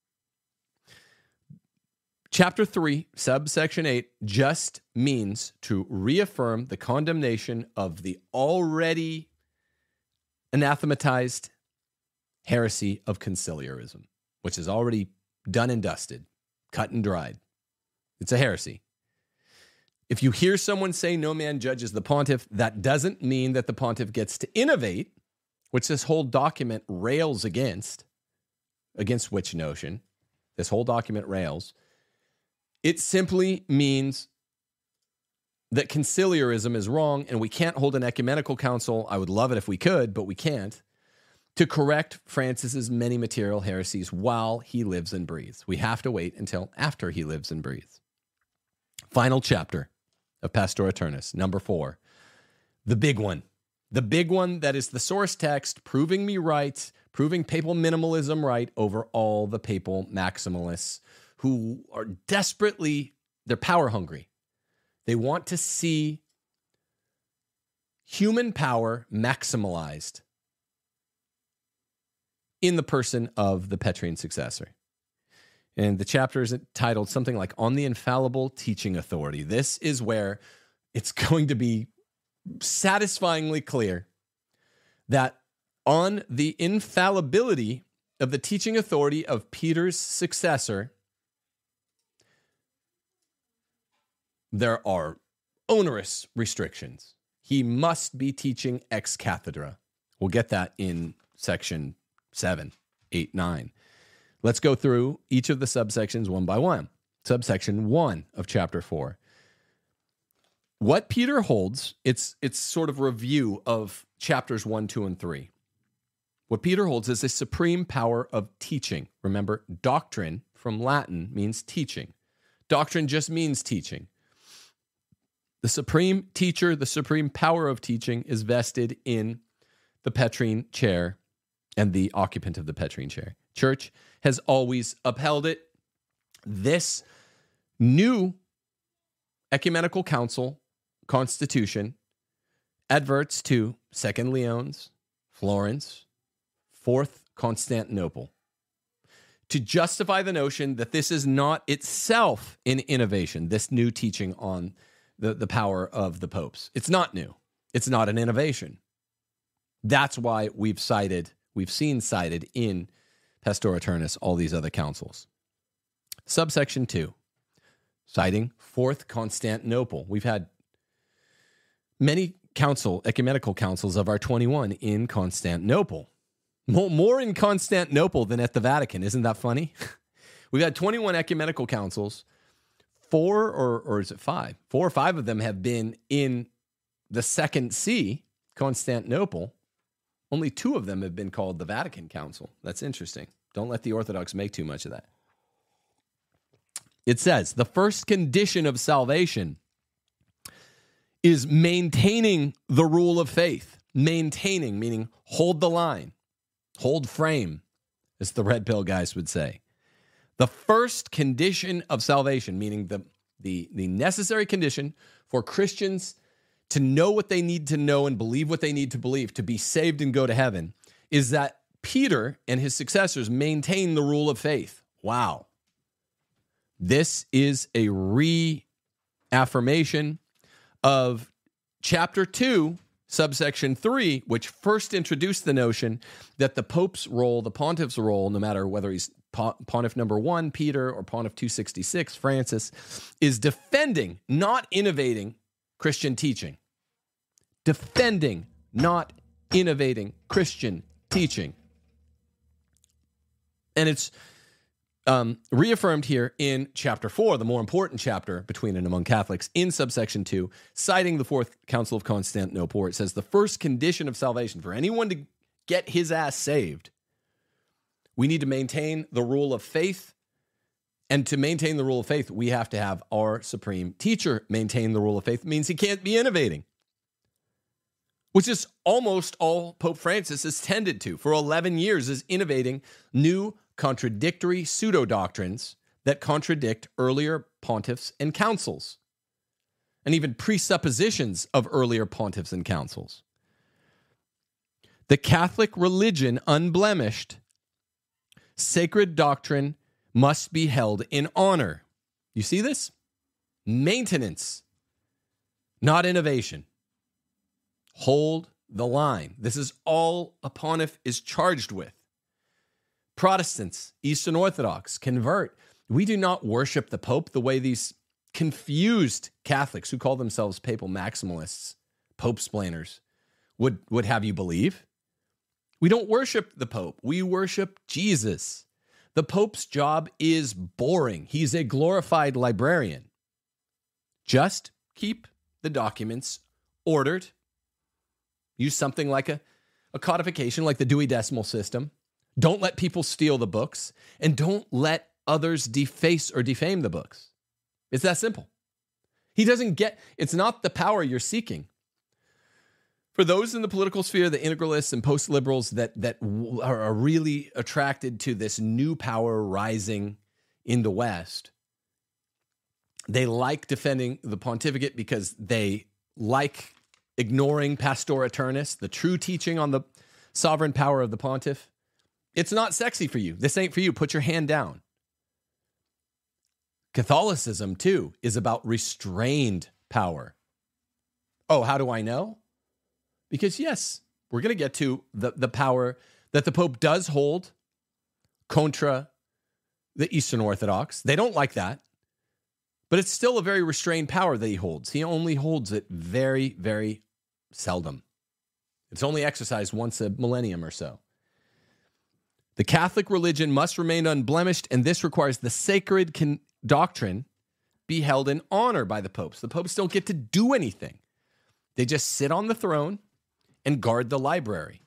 Chapter three, subsection eight, just means to reaffirm the condemnation of the already anathematized heresy of conciliarism, which is already done and dusted, cut and dried. It's a heresy. If you hear someone say no man judges the pontiff, that doesn't mean that the pontiff gets to innovate, which this whole document rails against. Against which notion? This whole document rails. It simply means that conciliarism is wrong and we can't hold an ecumenical council. I would love it if we could, but we can't, to correct Francis's many material heresies while he lives and breathes. We have to wait until after he lives and breathes. Final chapter of Pastor Eternus, number four, the big one. The big one that is the source text proving me right, proving papal minimalism right over all the papal maximalists who are desperately, they're power hungry. They want to see human power maximalized in the person of the Petrine successor. And the chapter is titled something like On the Infallible Teaching Authority. This is where it's going to be satisfyingly clear that on the infallibility of the teaching authority of Peter's successor, there are onerous restrictions. He must be teaching ex cathedra. We'll get that in section seven, eight, nine. Let's go through each of the subsections one by one. Subsection one of chapter four. What Peter holds, it's, it's sort of review of chapters one, two, and three. What Peter holds is a supreme power of teaching. Remember, doctrine from Latin means teaching. Doctrine just means teaching. The supreme teacher, the supreme power of teaching is vested in the Petrine chair and the occupant of the Petrine chair. Church has always upheld it. This new ecumenical council constitution adverts to Second Lyons, Florence, Fourth Constantinople, to justify the notion that this is not itself an innovation, this new teaching on the, the power of the popes. It's not new. It's not an innovation. That's why we've cited, we've seen cited in Pastor Eternus all these other councils. Subsection two, citing Fourth Constantinople. We've had many council, ecumenical councils of our twenty-one in Constantinople. More, more in Constantinople than at the Vatican. Isn't that funny? We've had twenty-one ecumenical councils. Four, or, or is it five? Four or five of them have been in the Second See, Constantinople. Only two of them have been called the Vatican Council. That's interesting. Don't let the Orthodox make too much of that. It says, the first condition of salvation is maintaining the rule of faith. Maintaining, meaning hold the line, hold frame, as the red pill guys would say. The first condition of salvation, meaning the, the, the necessary condition for Christians to know what they need to know and believe what they need to believe to be saved and go to heaven, is that Peter and his successors maintain the rule of faith. Wow. This is a reaffirmation of chapter two, subsection three, which first introduced the notion that the Pope's role, the pontiff's role, no matter whether he's pontiff number one, Peter, or pontiff two sixty-six, Francis, is defending, not innovating Christian teaching. Defending, not innovating Christian teaching. And it's um, reaffirmed here in chapter four, the more important chapter between and among Catholics, in subsection two, citing the Fourth Council of Constantinople, where it says the first condition of salvation for anyone to get his ass saved, we need to maintain the rule of faith. And to maintain the rule of faith, we have to have our supreme teacher maintain the rule of faith. It means he can't be innovating, which is almost all Pope Francis has tended to for eleven years, is innovating new contradictory pseudo-doctrines that contradict earlier pontiffs and councils, and even presuppositions of earlier pontiffs and councils. The Catholic religion, unblemished, sacred doctrine must be held in honor. You see this? Maintenance, not innovation. Hold the line. This is all a pontiff is charged with. Protestants, Eastern Orthodox, convert. We do not worship the Pope the way these confused Catholics who call themselves papal maximalists, Pope-splainers, would, would have you believe. We don't worship the Pope. We worship Jesus. The Pope's job is boring. He's a glorified librarian. Just keep the documents ordered. Use something like a, a codification, like the Dewey Decimal System. Don't let people steal the books, and don't let others deface or defame the books. It's that simple. He doesn't get, it's not the power you're seeking. For those in the political sphere, the integralists and post-liberals that, that are really attracted to this new power rising in the West, they like defending the pontificate because they like ignoring Pastor Aeternus, the true teaching on the sovereign power of the pontiff. It's not sexy for you. This ain't for you. Put your hand down. Catholicism, too, is about restrained power. Oh, how do I know? Because, yes, we're going to get to the, the power that the Pope does hold contra the Eastern Orthodox. They don't like that. But it's still a very restrained power that he holds. He only holds it very, very seldom. It's only exercised once a millennium or so. The Catholic religion must remain unblemished, and this requires the sacred con- doctrine be held in honor by the popes. The popes don't get to do anything. They just sit on the throne and guard the library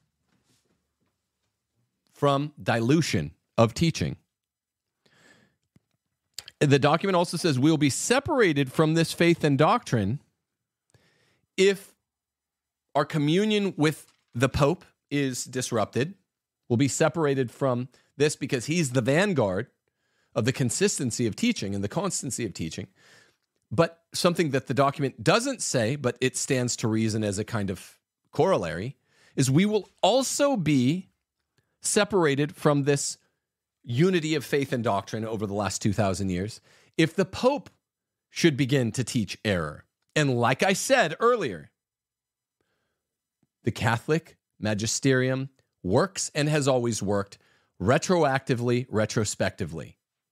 from dilution of teaching. The document also says we will be separated from this faith and doctrine if our communion with the Pope is disrupted. We'll be separated from this because he's the vanguard of the consistency of teaching and the constancy of teaching. But something that the document doesn't say, but it stands to reason as a kind of corollary, is we will also be separated from this unity of faith and doctrine over the last two thousand years if the Pope should begin to teach error. And like I said earlier, the Catholic magisterium works and has always worked retroactively, retrospectively.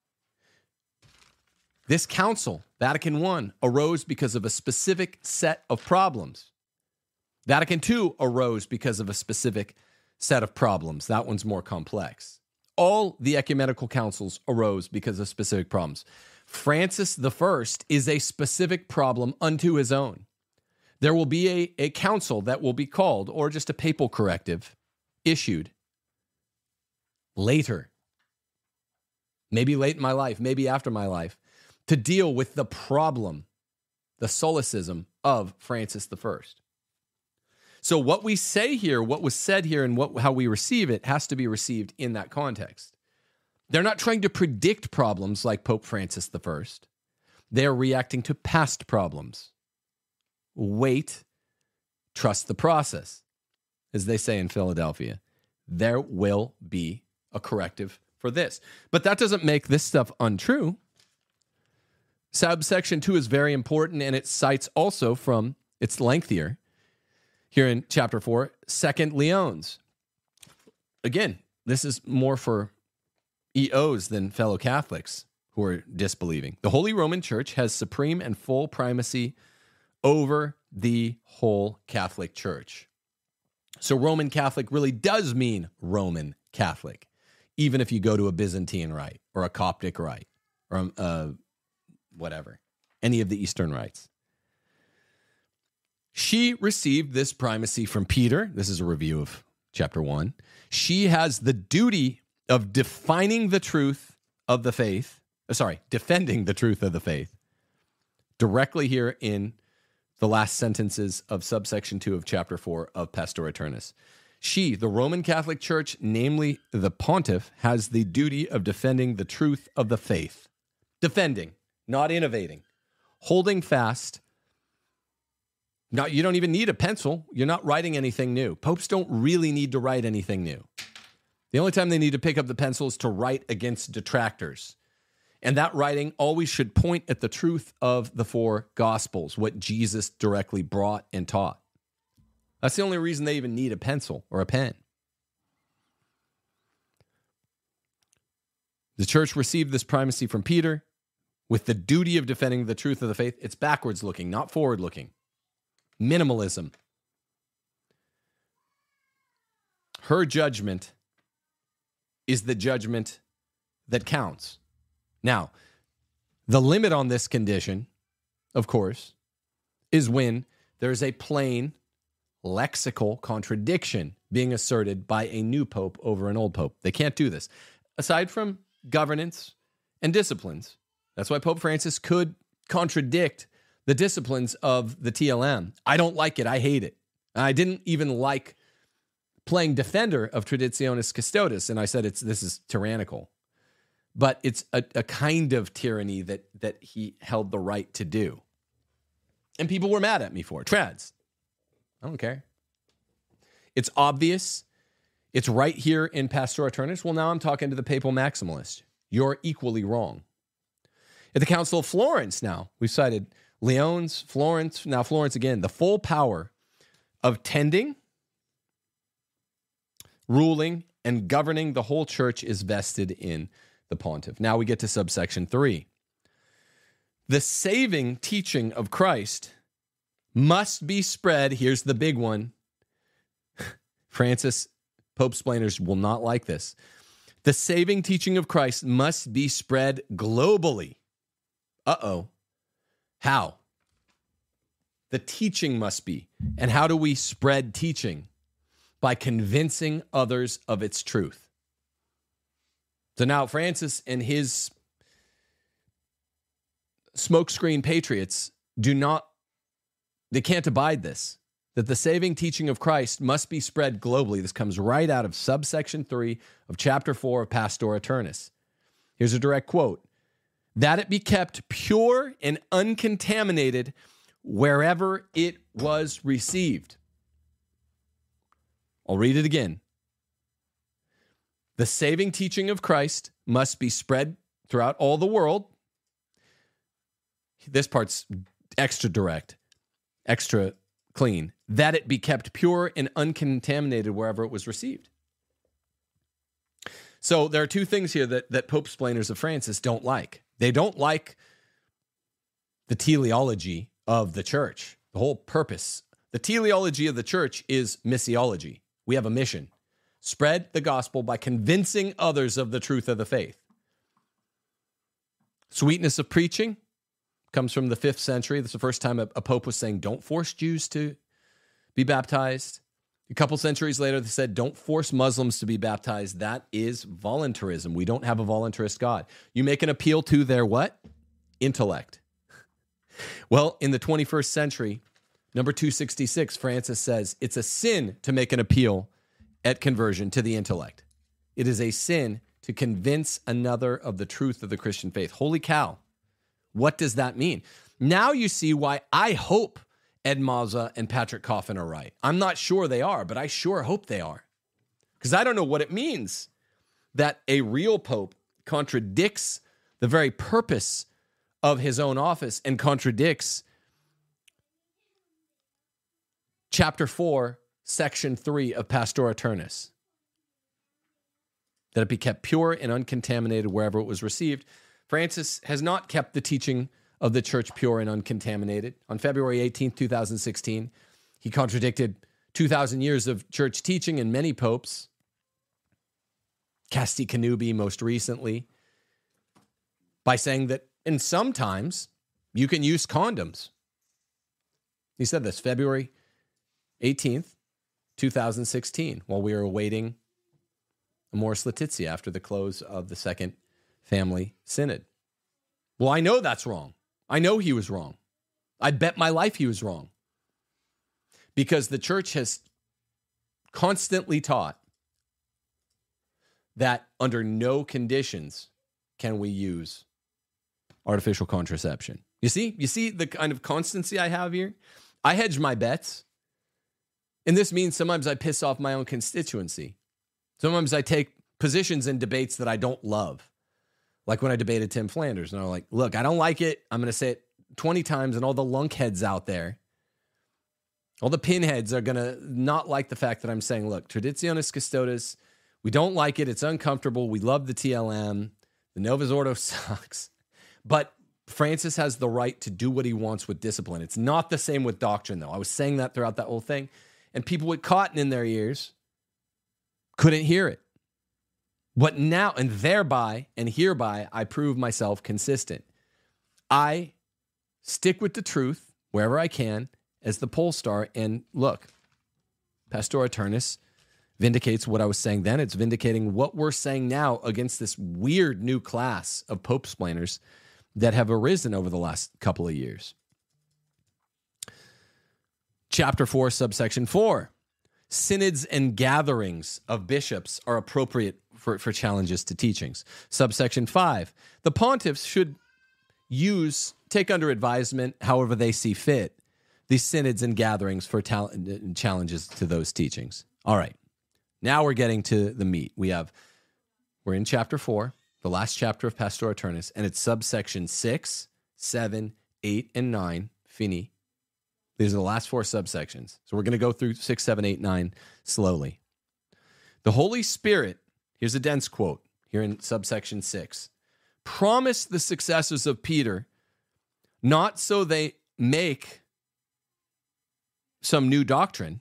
This council, Vatican One, arose because of a specific set of problems. Vatican Two arose because of a specific set of problems. That one's more complex. All the ecumenical councils arose because of specific problems. Francis the First is a specific problem unto his own. There will be a, a council that will be called, or just a papal corrective, issued later, maybe late in my life, maybe after my life, to deal with the problem, the solecism of Francis the First. So what we say here, what was said here, and what how we receive it has to be received in that context. They're not trying to predict problems like Pope Francis the First. They are reacting to past problems. Wait, trust the process. As they say in Philadelphia, there will be a corrective for this. But that doesn't make this stuff untrue. Subsection two is very important, and it cites also from, it's lengthier, here in chapter four, Second Leons. Again, this is more for E Os than fellow Catholics who are disbelieving. The Holy Roman Church has supreme and full primacy over the whole Catholic Church. So Roman Catholic really does mean Roman Catholic, even if you go to a Byzantine rite or a Coptic rite or uh, whatever, any of the Eastern rites. She received this primacy from Peter. This is a review of chapter one. She has the duty of defining the truth of the faith, uh, sorry, defending the truth of the faith, directly here in the last sentences of subsection two of chapter four of Pastor Aeternus. She, the Roman Catholic Church, namely the pontiff, has the duty of defending the truth of the faith. Defending, not innovating. Holding fast. Not, you don't even need a pencil. You're not writing anything new. Popes don't really need to write anything new. The only time they need to pick up the pencil is to write against detractors. And that writing always should point at the truth of the four Gospels, what Jesus directly brought and taught. That's the only reason they even need a pencil or a pen. The church received this primacy from Peter with the duty of defending the truth of the faith. It's backwards looking, not forward looking. Minimalism. Her judgment is the judgment that counts. Now, the limit on this condition, of course, is when there's a plain lexical contradiction being asserted by a new pope over an old pope. They can't do this. Aside from governance and disciplines, that's why Pope Francis could contradict the disciplines of the T L M. I don't like it. I hate it. I didn't even like playing defender of Traditionis Custodes, and I said it's this is tyrannical. But it's a, a kind of tyranny that that he held the right to do. And people were mad at me for it. Trads. I don't care. It's obvious. It's right here in Pastor Aeternus. Well, now I'm talking to the papal maximalist. You're equally wrong. At the Council of Florence now, we've cited Leons, Florence, now Florence again. The full power of tending, ruling, and governing the whole church is vested in the pontiff. Now we get to subsection three. The saving teaching of Christ must be spread. Here's the big one. Francis, Pope-splainers will not like this. The saving teaching of Christ must be spread globally. Uh-oh. How? The teaching must be. And how do we spread teaching? By convincing others of its truth. So now Francis and his smokescreen patriots do not, they can't abide this. That the saving teaching of Christ must be spread globally. This comes right out of subsection three of chapter four of Pastor Aeternus. Here's a direct quote. That it be kept pure and uncontaminated wherever it was received. I'll read it again. The saving teaching of Christ must be spread throughout all the world. This part's extra direct, extra clean. That it be kept pure and uncontaminated wherever it was received. So there are two things here that, that Pope-splainers of Francis don't like. They don't like the teleology of the church, the whole purpose. The teleology of the church is missiology. We have a mission. Spread the gospel by convincing others of the truth of the faith. Sweetness of preaching comes from the fifth century. This is the first time a, a pope was saying, don't force Jews to be baptized. A couple centuries later, they said, don't force Muslims to be baptized. That is voluntarism. We don't have a voluntarist God. You make an appeal to their what? Intellect. Well, in the twenty-first century, number two sixty-six, Francis says, it's a sin to make an appeal at conversion to the intellect. It is a sin to convince another of the truth of the Christian faith. Holy cow. What does that mean? Now you see why I hope Ed Mazza and Patrick Coffin are right. I'm not sure they are, but I sure hope they are. Because I don't know what it means that a real pope contradicts the very purpose of his own office and contradicts chapter four, section three of Pastor Aeternus. That it be kept pure and uncontaminated wherever it was received. Francis has not kept the teaching of the church pure and uncontaminated. On February eighteenth, twenty sixteen, he contradicted two thousand years of church teaching and many popes. Casti Connubii most recently, by saying that, and sometimes you can use condoms. He said this February eighteenth, twenty sixteen, while we were awaiting Amoris Laetitia after the close of the Second Family Synod. Well, I know that's wrong. I know he was wrong. I bet my life he was wrong. Because the church has constantly taught that under no conditions can we use artificial contraception. You see? You see the kind of constancy I have here? I hedge my bets. And this means sometimes I piss off my own constituency. Sometimes I take positions in debates that I don't love. Like when I debated Tim Flanders. And I'm like, look, I don't like it. I'm going to say it twenty times, and all the lunkheads out there, all the pinheads are going to not like the fact that I'm saying, look, Traditionis Custodes, we don't like it. It's uncomfortable. We love the T L M. The Novus Ordo sucks. But Francis has the right to do what he wants with discipline. It's not the same with doctrine, though. I was saying that throughout that whole thing. And people with cotton in their ears couldn't hear it. But now, and thereby, and hereby, I prove myself consistent. I stick with the truth wherever I can as the pole star. And look, Pastor Aeternus vindicates what I was saying then. It's vindicating what we're saying now against this weird new class of pope-splainers that have arisen over the last couple of years. Chapter four, subsection four. Synods and gatherings of bishops are appropriate for, for challenges to teachings. Subsection five. The pontiffs should use, take under advisement, however they see fit, these synods and gatherings for ta- challenges to those teachings. All right. Now we're getting to the meat. We have, we're in chapter four, the last chapter of Pastor Aeternus, and it's subsection six, seven, eight, and nine. Fini. These are the last four subsections. So we're going to go through six, seven, eight, nine slowly. The Holy Spirit, here's a dense quote here in subsection six, promised the successors of Peter not so they make some new doctrine,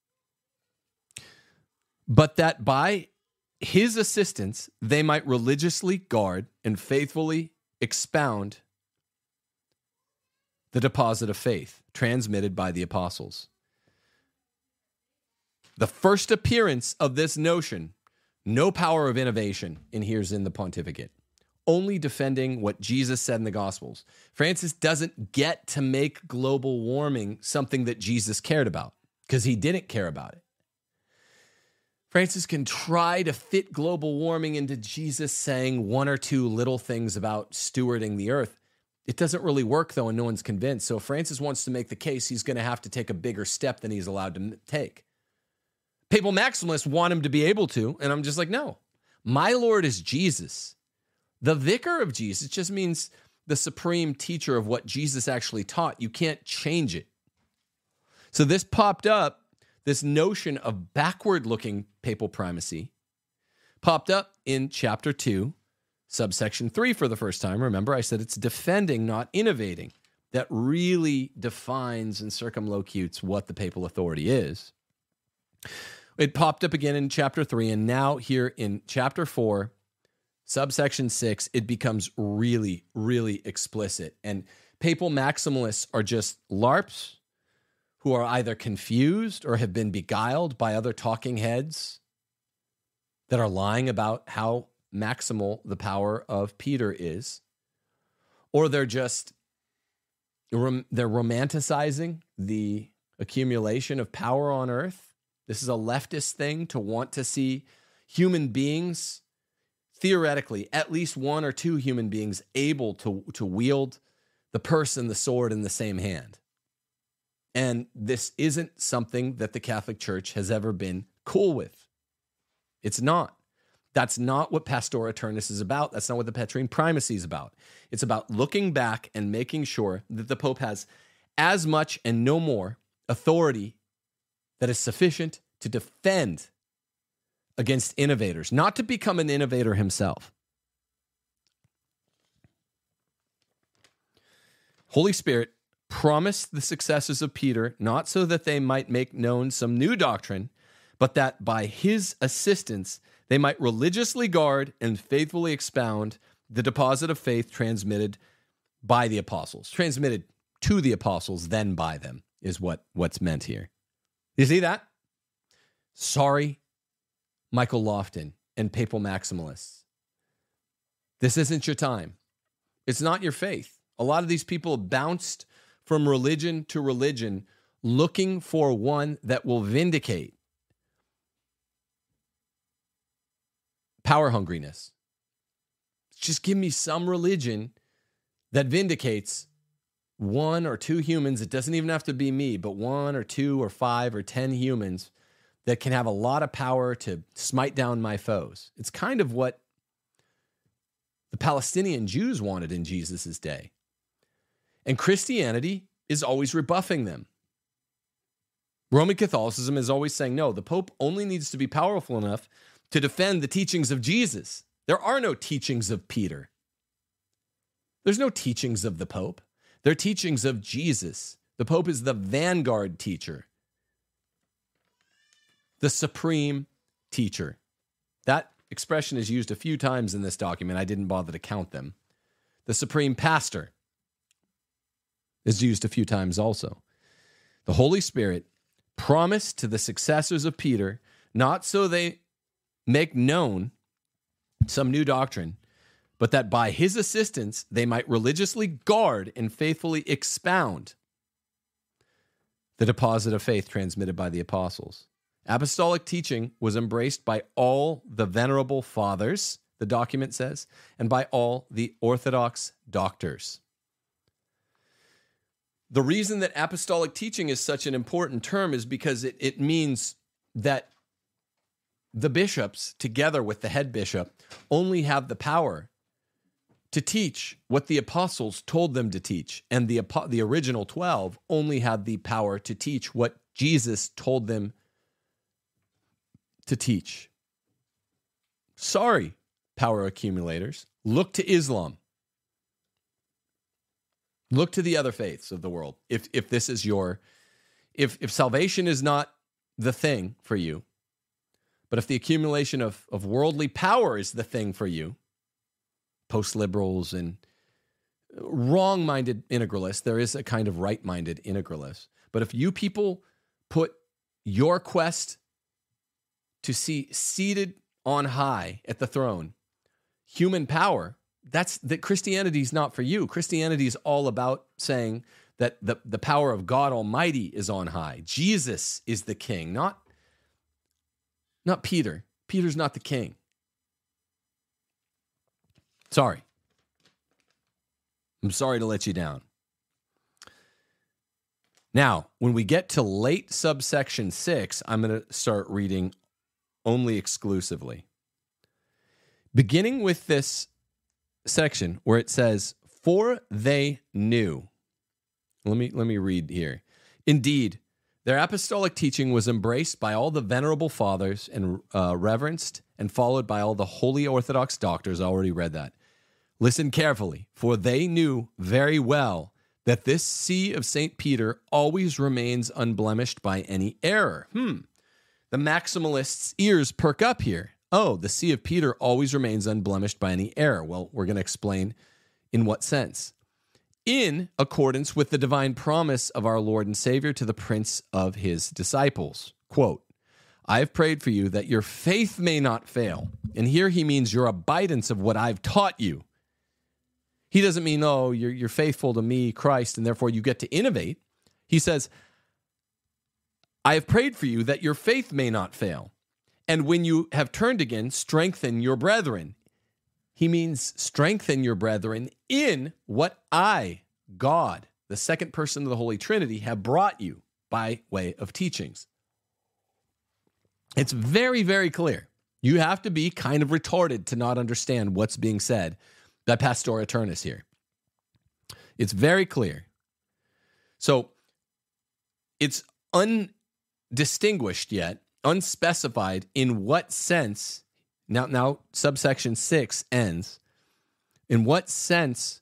but that by his assistance they might religiously guard and faithfully expound the deposit of faith transmitted by the apostles. The first appearance of this notion, no power of innovation, inheres in the pontificate, only defending what Jesus said in the Gospels. Francis doesn't get to make global warming something that Jesus cared about, because he didn't care about it. Francis can try to fit global warming into Jesus saying one or two little things about stewarding the earth. It doesn't really work, though, and no one's convinced. So if Francis wants to make the case, he's going to have to take a bigger step than he's allowed to take. Papal maximalists want him to be able to, and I'm just like, no. My Lord is Jesus. The vicar of Jesus just means the supreme teacher of what Jesus actually taught. You can't change it. So this popped up, this notion of backward-looking papal primacy popped up in chapter two, subsection three for the first time. Remember, I said it's defending, not innovating, that really defines and circumlocutes what the papal authority is. It popped up again in chapter three, and now here in chapter four, subsection six, it becomes really, really explicit. And papal maximalists are just LARPs who are either confused or have been beguiled by other talking heads that are lying about how maximal the power of Peter is, or they're just they're romanticizing the accumulation of power on earth. This is a leftist thing to want to see human beings theoretically, at least one or two human beings able to, to wield the purse and the sword in the same hand. And this isn't something that the Catholic Church has ever been cool with. It's not. That's not what Pastora Aeternus is about. That's not what the Petrine Primacy is about. It's about looking back and making sure that the Pope has as much and no more authority that is sufficient to defend against innovators, not to become an innovator himself. Holy Spirit promised the successors of Peter not so that they might make known some new doctrine, but that by his assistance they might religiously guard and faithfully expound the deposit of faith transmitted by the apostles. Transmitted to the apostles, then by them, is what, what's meant here. You see that? Sorry, Michael Lofton and Papal Maximalists. This isn't your time. It's not your faith. A lot of these people bounced from religion to religion looking for one that will vindicate power hungriness. Just give me some religion that vindicates one or two humans. It doesn't even have to be me, but one or two or five or ten humans that can have a lot of power to smite down my foes. It's kind of what the Palestinian Jews wanted in Jesus' day. And Christianity is always rebuffing them. Roman Catholicism is always saying, no, the Pope only needs to be powerful enough to defend the teachings of Jesus. There are no teachings of Peter. There's no teachings of the Pope. They're teachings of Jesus. The Pope is the vanguard teacher, the supreme teacher. That expression is used a few times in this document. I didn't bother to count them. The supreme pastor is used a few times also. The Holy Spirit promised to the successors of Peter, not so they make known some new doctrine, but that by his assistance they might religiously guard and faithfully expound the deposit of faith transmitted by the apostles. Apostolic teaching was embraced by all the venerable fathers, the document says, and by all the Orthodox doctors. The reason that apostolic teaching is such an important term is because it, it means that the bishops, together with the head bishop, only have the power to teach what the apostles told them to teach. And the, the original twelve only had the power to teach what Jesus told them to teach. Sorry, power accumulators. Look to Islam. Look to the other faiths of the world. If if this is your, if if salvation is not the thing for you, but if the accumulation of, of worldly power is the thing for you, post-liberals and wrong-minded integralists, there is a kind of right-minded integralist. But if you people put your quest to see seated on high at the throne human power, that's that Christianity is not for you. Christianity is all about saying that the, the power of God Almighty is on high. Jesus is the king, not, not Peter. Peter's not the king. Sorry. I'm sorry to let you down. Now, when we get to late subsection six, I'm going to start reading only exclusively. Beginning with this section where it says, "For they knew." Let me let me read here. "Indeed, their apostolic teaching was embraced by all the venerable fathers and uh, reverenced and followed by all the holy Orthodox doctors." I already read that. "Listen carefully, for they knew very well that this see of Saint Peter always remains unblemished by any error." Hmm. The maximalists' ears perk up here. Oh, the see of Peter always remains unblemished by any error. Well, we're going to explain in what sense. "In accordance with the divine promise of our Lord and Savior to the prince of his disciples." Quote, "I have prayed for you that your faith may not fail." And here he means your abidance of what I've taught you. He doesn't mean, oh, you're, you're faithful to me, Christ, and therefore you get to innovate. He says, "I have prayed for you that your faith may not fail. And when you have turned again, strengthen your brethren." He means strengthen your brethren in what I, God, the second person of the Holy Trinity, have brought you by way of teachings. It's very, very clear. You have to be kind of retarded to not understand what's being said by Pastor Eternus here. It's very clear. So it's undistinguished yet, unspecified in what sense, now, now subsection six ends, in what sense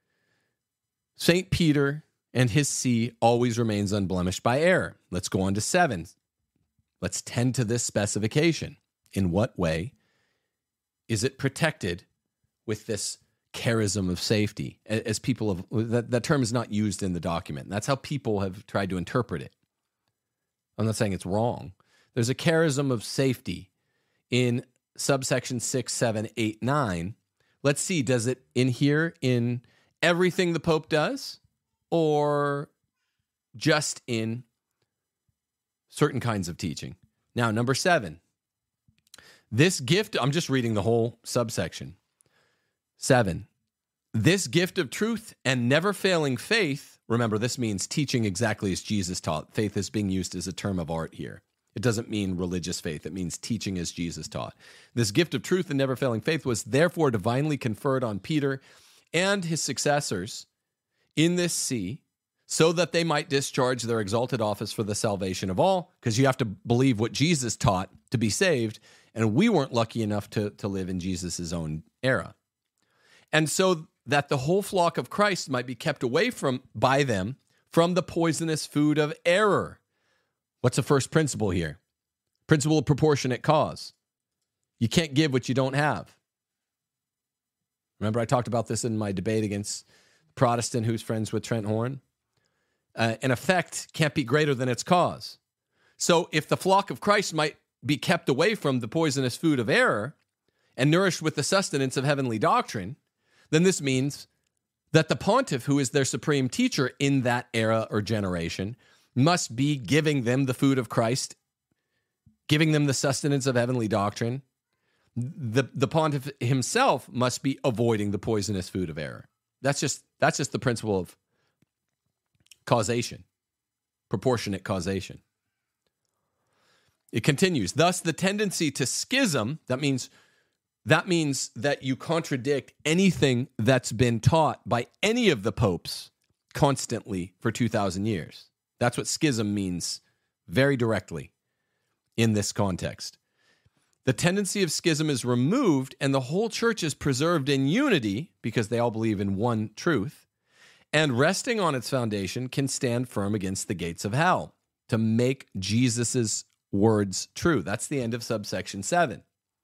Saint Peter and his see always remains unblemished by error. Let's go on to seven. Let's tend to this specification. In what way is it protected with this charism of safety? As people have, that, that term is not used in the document. That's how people have tried to interpret it. I'm not saying it's wrong. There's a charism of safety in subsection six, seven, eight, nine. Let's see, does it inhere in everything the Pope does or just in certain kinds of teaching? Now, number seven. This gift, I'm just reading the whole subsection. Seven, this gift of truth and never failing faith, remember this means teaching exactly as Jesus taught. Faith is being used as a term of art here. It doesn't mean religious faith. It means teaching as Jesus taught. This gift of truth and never failing faith was therefore divinely conferred on Peter and his successors in this see, so that they might discharge their exalted office for the salvation of all, because you have to believe what Jesus taught to be saved, and we weren't lucky enough to, to live in Jesus' own era. And so that the whole flock of Christ might be kept away from by them from the poisonous food of error. What's the first principle here? Principle of proportionate cause. You can't give what you don't have. Remember I talked about this in my debate against the Protestant who's friends with Trent Horn? Uh, an effect can't be greater than its cause. So if the flock of Christ might be kept away from the poisonous food of error and nourished with the sustenance of heavenly doctrine, then this means that the pontiff, who is their supreme teacher in that era or generation, must be giving them the food of Christ, giving them the sustenance of heavenly doctrine. The, the pontiff himself must be avoiding the poisonous food of error. That's just, that's just the principle of causation, proportionate causation. It continues, thus the tendency to schism, that means that means that you contradict anything that's been taught by any of the popes constantly for two thousand years. That's what schism means very directly in this context. The tendency of schism is removed and the whole church is preserved in unity because they all believe in one truth, and resting on its foundation can stand firm against the gates of hell to make Jesus's words true. That's the end of subsection seven.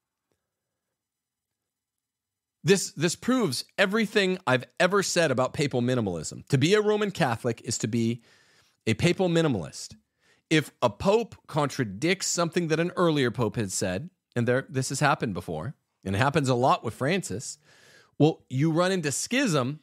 This, this proves everything I've ever said about papal minimalism. To be a Roman Catholic is to be a papal minimalist. If a pope contradicts something that an earlier pope had said, and there this has happened before, and it happens a lot with Francis, well, you run into schism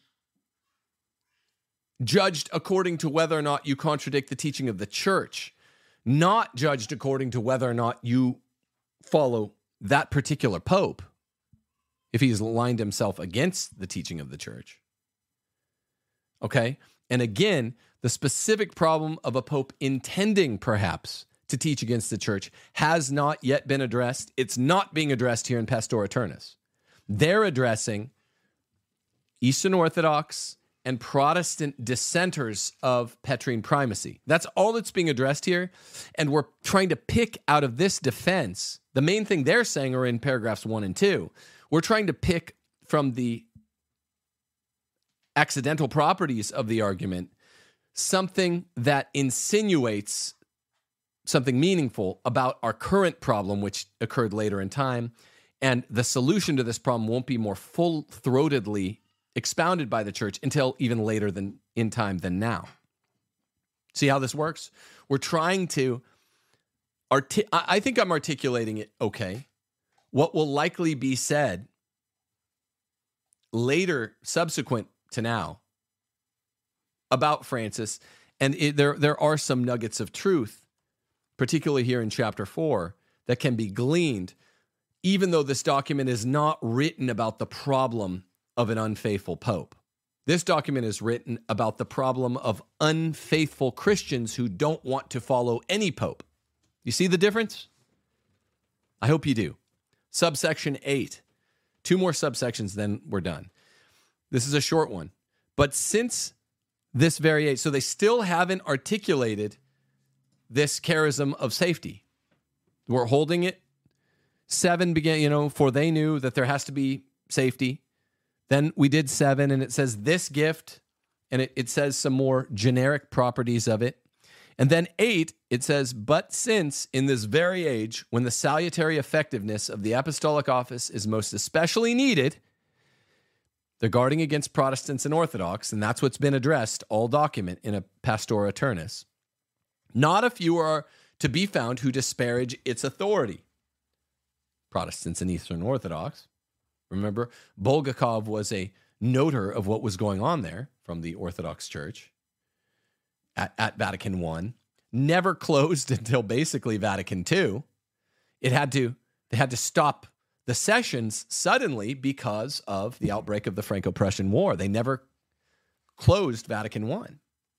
judged according to whether or not you contradict the teaching of the church, not judged according to whether or not you follow that particular pope, if he's aligned himself against the teaching of the church. Okay? And again, the specific problem of a pope intending, perhaps, to teach against the church has not yet been addressed. It's not being addressed here in Pastor Eternus. They're addressing Eastern Orthodox and Protestant dissenters of Petrine primacy. That's all that's being addressed here. And we're trying to pick out of this defense, the main thing they're saying are in paragraphs one and two. We're trying to pick from the accidental properties of the argument something that insinuates something meaningful about our current problem, which occurred later in time. And the solution to this problem won't be more full-throatedly expounded by the church until even later than in time than now. See how this works? We're trying to, arti- I think I'm articulating it okay. What will likely be said later, subsequent to now, about Francis, and it, there, there are some nuggets of truth, particularly here in chapter four, that can be gleaned even though this document is not written about the problem of an unfaithful pope. This document is written about the problem of unfaithful Christians who don't want to follow any pope. You see the difference? I hope you do. Subsection eight. Two more subsections, then we're done. This is a short one. But since this very age, so they still haven't articulated this charism of safety. We're holding it. Seven began, you know, for they knew that there has to be safety. Then we did seven, and it says this gift, and it, it says some more generic properties of it. And then eight, it says, but since in this very age, when the salutary effectiveness of the apostolic office is most especially needed, they're guarding against Protestants and Orthodox, and that's what's been addressed, all document in a Pastora Aeternus. Not a few are to be found who disparage its authority. Protestants and Eastern Orthodox. Remember, Bulgakov was a noter of what was going on there from the Orthodox Church at, at Vatican One. Never closed until basically Vatican Two. It had to, they had to stop the sessions suddenly because of the outbreak of the Franco-Prussian War. They never closed Vatican One.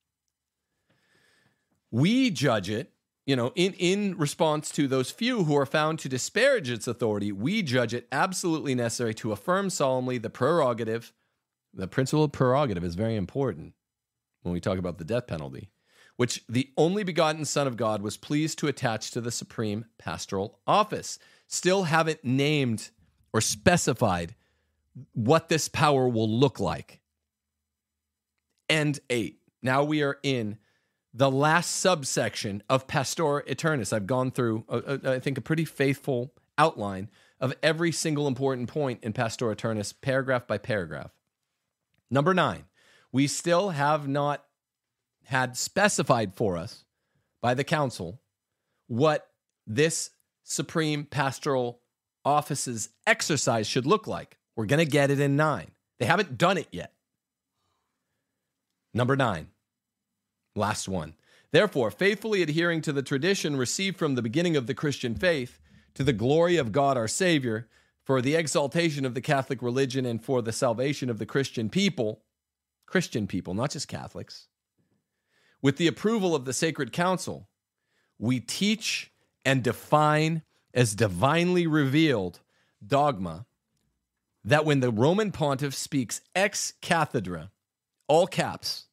We judge it, you know, in, in response to those few who are found to disparage its authority, we judge it absolutely necessary to affirm solemnly the prerogative. The principle of prerogative is very important when we talk about the death penalty, which the only begotten Son of God was pleased to attach to the supreme pastoral office. Still haven't named or specified what this power will look like. And eight. Now we are in the last subsection of Pastora Aeternus. I've gone through, uh, uh, I think, a pretty faithful outline of every single important point in Pastora Aeternus, paragraph by paragraph. Number nine, we still have not had specified for us by the council what this supreme pastoral office's exercise should look like. We're going to get it in nine. They haven't done it yet. Number nine. Last one. Therefore, faithfully adhering to the tradition received from the beginning of the Christian faith, to the glory of God our Savior, for the exaltation of the Catholic religion and for the salvation of the Christian people, Christian people, not just Catholics, with the approval of the Sacred Council, we teach and define as divinely revealed dogma that when the Roman pontiff speaks ex cathedra, all caps,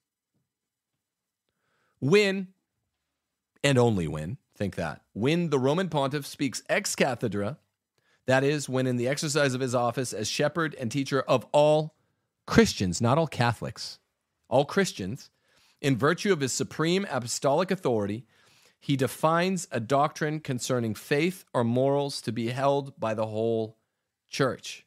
when, and only when, think that, when the Roman pontiff speaks ex cathedra, that is, when in the exercise of his office as shepherd and teacher of all Christians, not all Catholics, all Christians, in virtue of his supreme apostolic authority, he defines a doctrine concerning faith or morals to be held by the whole church.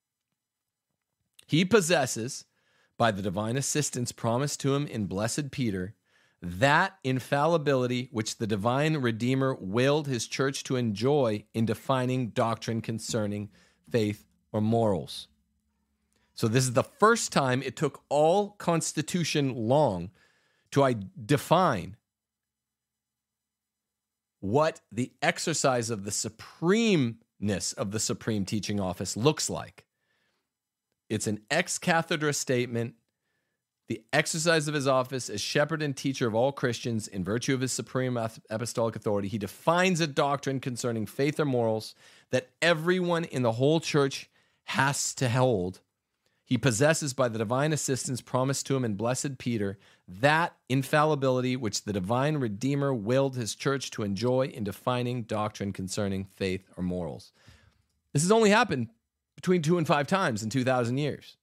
He possesses, by the divine assistance promised to him in blessed Peter, that infallibility which the divine Redeemer willed his church to enjoy in defining doctrine concerning faith or morals. So this is the first time it took all Constitution long to I define what the exercise of the supremeness of the supreme teaching office looks like. It's an ex cathedra statement. The exercise of his office as shepherd and teacher of all Christians in virtue of his supreme apostolic authority. He defines a doctrine concerning faith or morals that everyone in the whole church has to hold. He possesses by the divine assistance promised to him in blessed Peter that infallibility which the divine Redeemer willed his church to enjoy in defining doctrine concerning faith or morals. This has only happened between two and five times in two thousand years.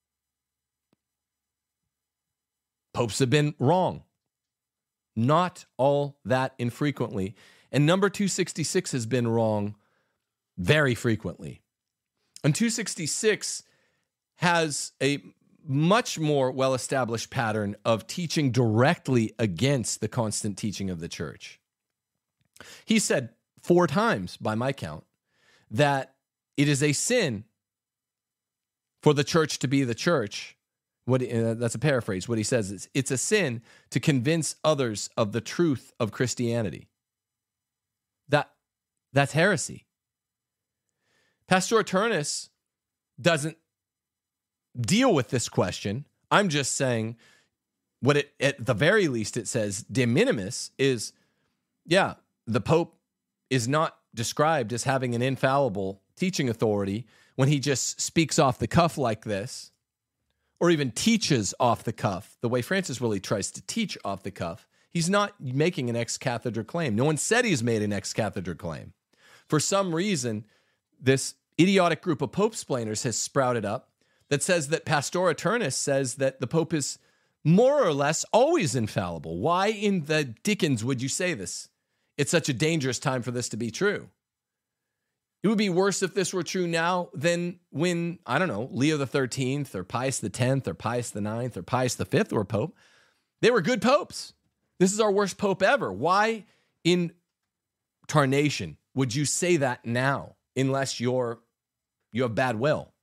Popes have been wrong. Not all that infrequently. And number two sixty-six has been wrong very frequently. And two sixty-six has a much more well-established pattern of teaching directly against the constant teaching of the church. He said four times, by my count, that it is a sin for the church to be the church. What uh, that's a paraphrase. What he says is, it's a sin to convince others of the truth of Christianity. That that's heresy. Pastor Turnus doesn't deal with this question. I'm just saying what it, at the very least, it says de minimis is, yeah, the Pope is not described as having an infallible teaching authority when he just speaks off the cuff like this, or even teaches off the cuff, the way Francis really tries to teach off the cuff. He's not making an ex cathedra claim. No one said he's made an ex cathedra claim. For some reason, this idiotic group of Pope-splainers has sprouted up that says that Pastor Turnus says that the Pope is more or less always infallible. Why in the dickens would you say this? It's such a dangerous time for this to be true. It would be worse if this were true now than when, I don't know, Leo the thirteenth or Pius the tenth or Pius the ninth or Pius the fifth were Pope. They were good popes. This is our worst Pope ever. Why in tarnation would you say that now unless you're you have bad will?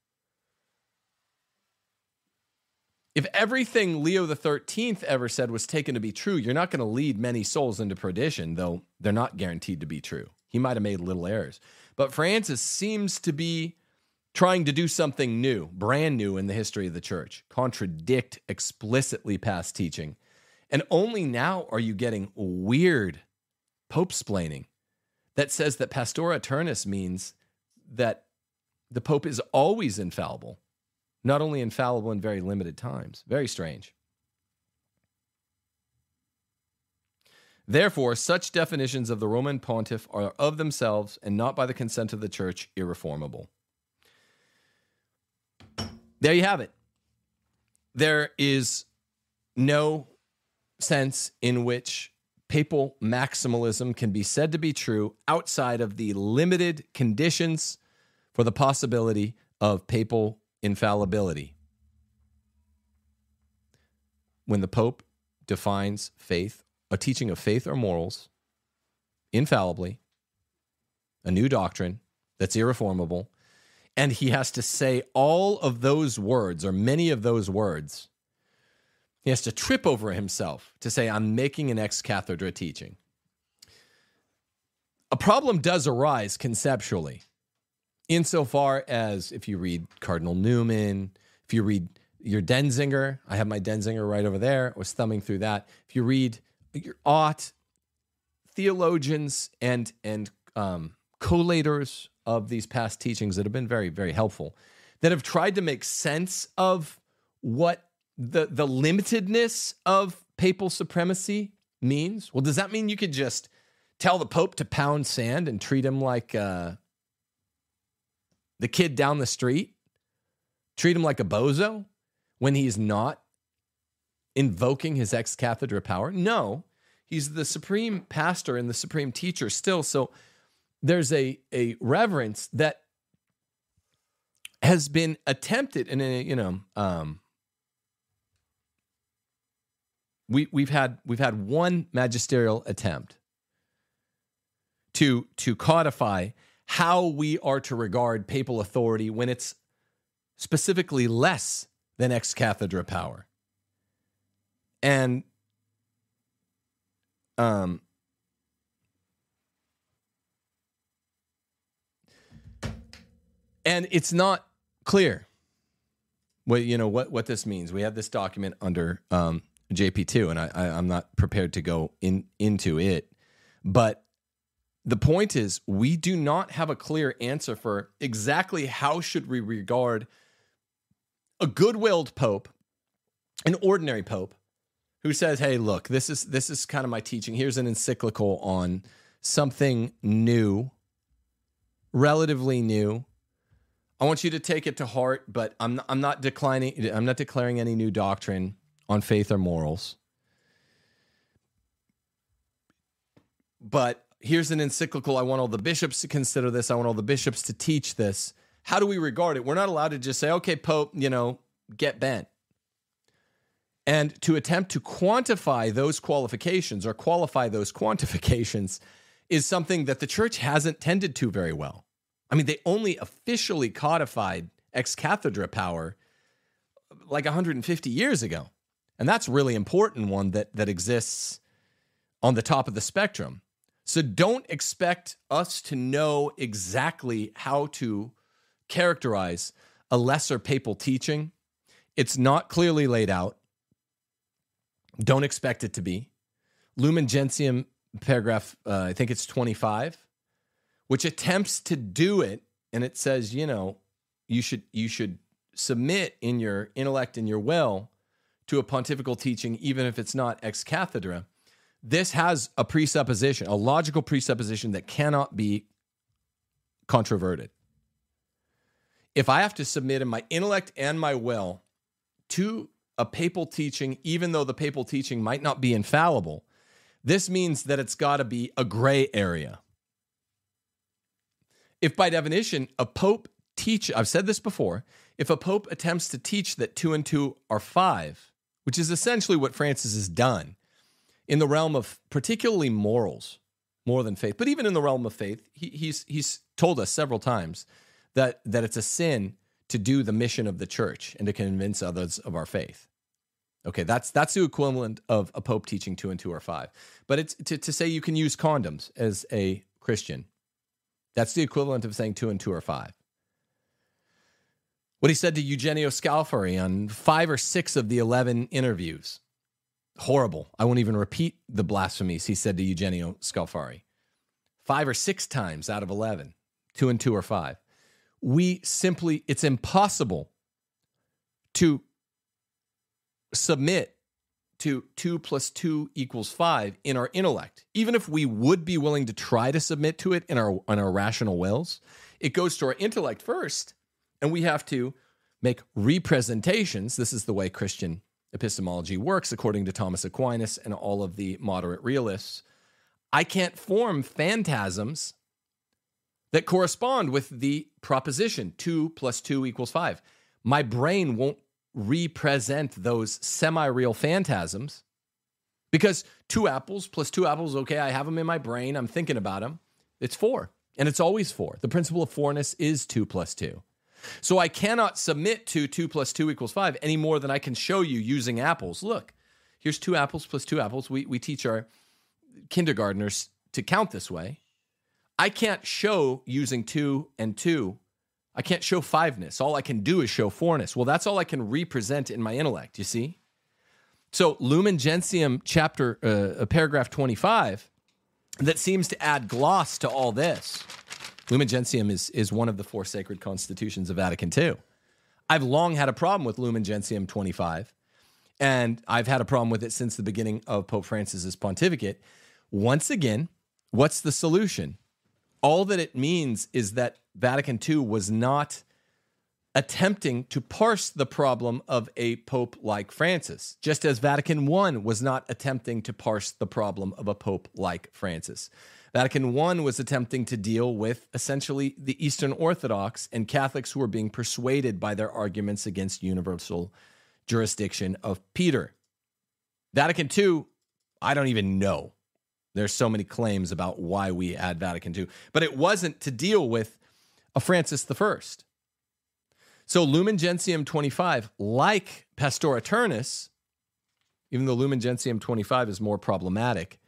If everything Leo the thirteenth ever said was taken to be true, you're not going to lead many souls into perdition, though they're not guaranteed to be true. He might have made little errors. But Francis seems to be trying to do something new, brand new in the history of the church, contradict explicitly past teaching. And only now are you getting weird Pope-splaining that says that Pastor Turnus means that the Pope is always infallible, not only infallible in very limited times. Very strange. Therefore, such definitions of the Roman pontiff are of themselves and not by the consent of the church irreformable. There you have it. There is no sense in which papal maximalism can be said to be true outside of the limited conditions for the possibility of papal infallibility. When the Pope defines faith, a teaching of faith or morals, infallibly, a new doctrine that's irreformable, and he has to say all of those words, or many of those words, he has to trip over himself to say, I'm making an ex cathedra teaching. A problem does arise conceptually, insofar as if you read Cardinal Newman, if you read your Denzinger, I have my Denzinger right over there, I was thumbing through that. If you read your Ott, theologians and, and um, collators of these past teachings that have been very, very helpful, that have tried to make sense of what the, the limitedness of papal supremacy means. Well, does that mean you could just tell the Pope to pound sand and treat him like uh, the kid down the street? Treat him like a bozo when he's not invoking his ex cathedra power? No, he's the supreme pastor and the supreme teacher still. So there's a, a reverence that has been attempted, and you know, um, we we've had we've had one magisterial attempt to to codify how we are to regard papal authority when it's specifically less than ex cathedra power. And um, and it's not clear what you know what, what this means. We have this document under um, J P two, and I, I, I'm not prepared to go in into it. But the point is, we do not have a clear answer for exactly how should we regard a good-willed pope, an ordinary pope, who says, hey, look, this is this is kind of my teaching. Here's an encyclical on something new, relatively new. I want you to take it to heart, but I'm not, I'm not declining. I'm not declaring any new doctrine on faith or morals. But here's an encyclical. I want all the bishops to consider this. I want all the bishops to teach this. How do we regard it? We're not allowed to just say, okay, Pope, you know, get bent. And to attempt to quantify those qualifications or qualify those quantifications is something that the church hasn't tended to very well. I mean, they only officially codified ex cathedra power like one hundred fifty years ago. And that's a really important one that, that exists on the top of the spectrum. So don't expect us to know exactly how to characterize a lesser papal teaching. It's not clearly laid out. Don't expect it to be. Lumen Gentium, paragraph, uh, I think it's twenty-five, which attempts to do it, and it says, you know, you should you should submit in your intellect and your will to a pontifical teaching, even if it's not ex cathedra. This has a presupposition, a logical presupposition that cannot be controverted. If I have to submit in my intellect and my will to a papal teaching, even though the papal teaching might not be infallible, this means that it's got to be a gray area. If by definition a pope teach, I've said this before, if a pope attempts to teach that two and two are five, which is essentially what Francis has done in the realm of particularly morals, more than faith, but even in the realm of faith, he, he's he's told us several times that that it's a sin to do the mission of the church and to convince others of our faith. Okay, that's that's the equivalent of a pope teaching two and two are five. But it's to, to say you can use condoms as a Christian. That's the equivalent of saying two and two are five. What he said to Eugenio Scalfari on five or six of the eleven interviews. Horrible. I won't even repeat the blasphemies he said to Eugenio Scalfari. Five or six times out of eleven. Two and two are five. We simply, it's impossible to submit to two plus two equals five in our intellect. Even if we would be willing to try to submit to it in our, in our rational wills, it goes to our intellect first, and we have to make representations. This is the way Christian epistemology works, according to Thomas Aquinas and all of the moderate realists. I can't form phantasms that correspond with the proposition two plus two equals five. My brain won't represent those semi-real phantasms because two apples plus two apples, okay, I have them in my brain, I'm thinking about them. It's four, and it's always four. The principle of fourness is two plus two. So I cannot submit to two plus two equals five any more than I can show you using apples. Look, here's two apples plus two apples. We, we teach our kindergartners to count this way. I can't show using two and two. I can't show fiveness. All I can do is show fourness. Well, that's all I can represent in my intellect, you see? So Lumen Gentium chapter, uh, paragraph twenty-five, that seems to add gloss to all this. Lumen Gentium is, is one of the four sacred constitutions of Vatican two. I've long had a problem with Lumen Gentium twenty-five, and I've had a problem with it since the beginning of Pope Francis's pontificate. Once again, what's the solution? All that it means is that Vatican two was not attempting to parse the problem of a pope like Francis, just as Vatican one was not attempting to parse the problem of a pope like Francis. Vatican one was attempting to deal with essentially the Eastern Orthodox and Catholics who were being persuaded by their arguments against universal jurisdiction of Peter. Vatican two, I don't even know. There's so many claims about why we had Vatican two, but it wasn't to deal with a Francis the First. So Lumen Gentium twenty-five, like Pastor Aeternus, even though Lumen Gentium twenty-five is more problematic,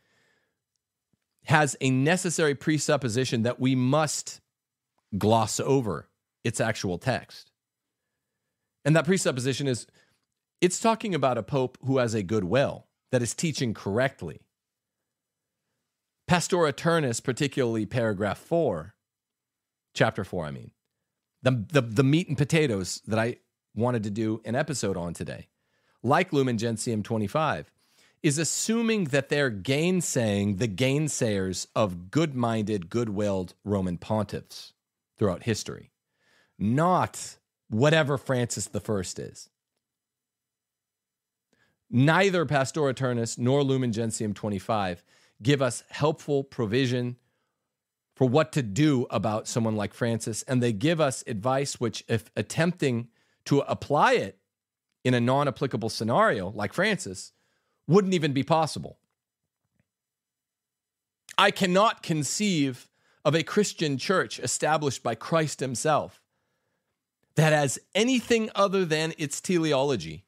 has a necessary presupposition that we must gloss over its actual text. And that presupposition is, it's talking about a pope who has a good will, that is teaching correctly. Pastor Aeternus, particularly paragraph four, chapter four, I mean, the, the, the meat and potatoes that I wanted to do an episode on today, like Lumen Gentium twenty-five, is assuming that they're gainsaying the gainsayers of good-minded, good-willed Roman pontiffs throughout history, not whatever Francis the First is. Neither Pastor Aeternus nor Lumen Gentium twenty-five give us helpful provision for what to do about someone like Francis, and they give us advice which, if attempting to apply it in a non-applicable scenario like Francis, wouldn't even be possible. I cannot conceive of a Christian church established by Christ himself that has anything other than its teleology,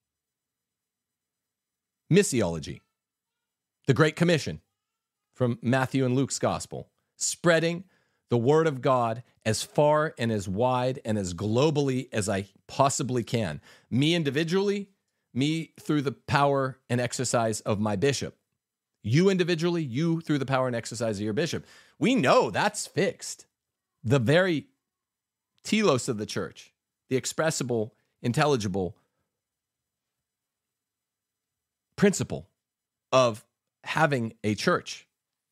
missiology, the Great Commission from Matthew and Luke's gospel, spreading the word of God as far and as wide and as globally as I possibly can. Me individually, me through the power and exercise of my bishop. You individually, you through the power and exercise of your bishop. We know that's fixed. The very telos of the church, the expressible, intelligible principle of having a church,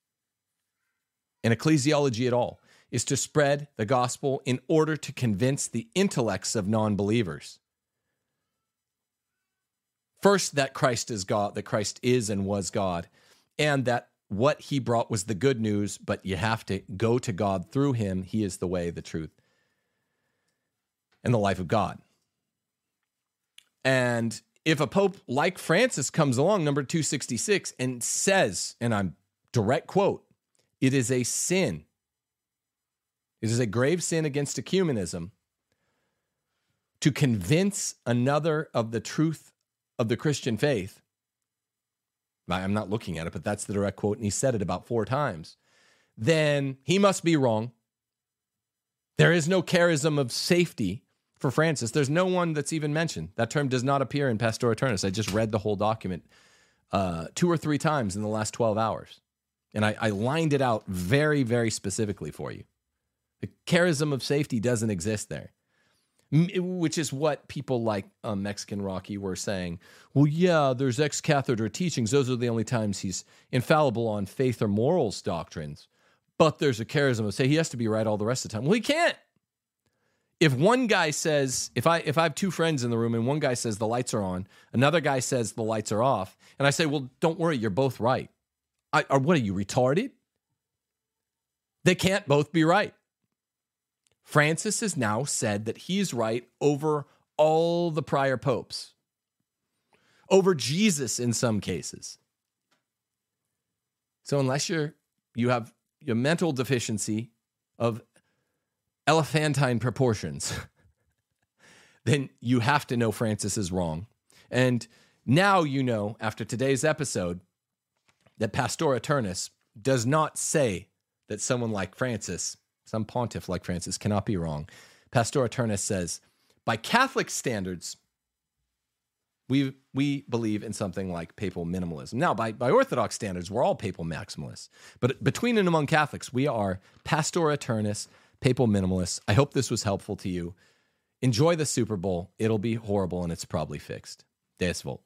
an ecclesiology at all, is to spread the gospel in order to convince the intellects of non-believers. First, that Christ is God, that Christ is and was God, and that what he brought was the good news, but you have to go to God through him. He is the way, the truth, and the life of God. And if a pope like Francis comes along, number two sixty-six, and says, and I'm direct quote, it is a sin, it is a grave sin against ecumenism to convince another of the truth of the Christian faith. I'm not looking at it, but that's the direct quote, and he said it about four times. Then he must be wrong. There is no charism of safety for Francis. There's no one that's even mentioned. That term does not appear in Pastor Aeternus. I just read the whole document uh, two or three times in the last twelve hours. And I, I lined it out very, very specifically for you. The charism of safety doesn't exist there, which is what people like um, Mexican Rocky were saying. Well, yeah, there's ex-cathedra teachings. Those are the only times he's infallible on faith or morals doctrines. But there's a charism of say he has to be right all the rest of the time. Well, he can't. If one guy says, if I if I have two friends in the room and one guy says the lights are on, another guy says the lights are off, and I say, well, don't worry, you're both right. I, or what are you, retarded? They can't both be right. Francis has now said that he's right over all the prior popes, over Jesus in some cases. So unless you're you have your mental deficiency of elephantine proportions, then you have to know Francis is wrong. And now you know, after today's episode, that Pastor Aeternus does not say that someone like Francis, some pontiff like Francis, cannot be wrong. Pastor Aeternus says, by Catholic standards, we we believe in something like papal minimalism. Now, by, by Orthodox standards, we're all papal maximalists. But between and among Catholics, we are Pastor Aeternus, papal minimalists. I hope this was helpful to you. Enjoy the Super Bowl. It'll be horrible, and it's probably fixed. Deus Volt.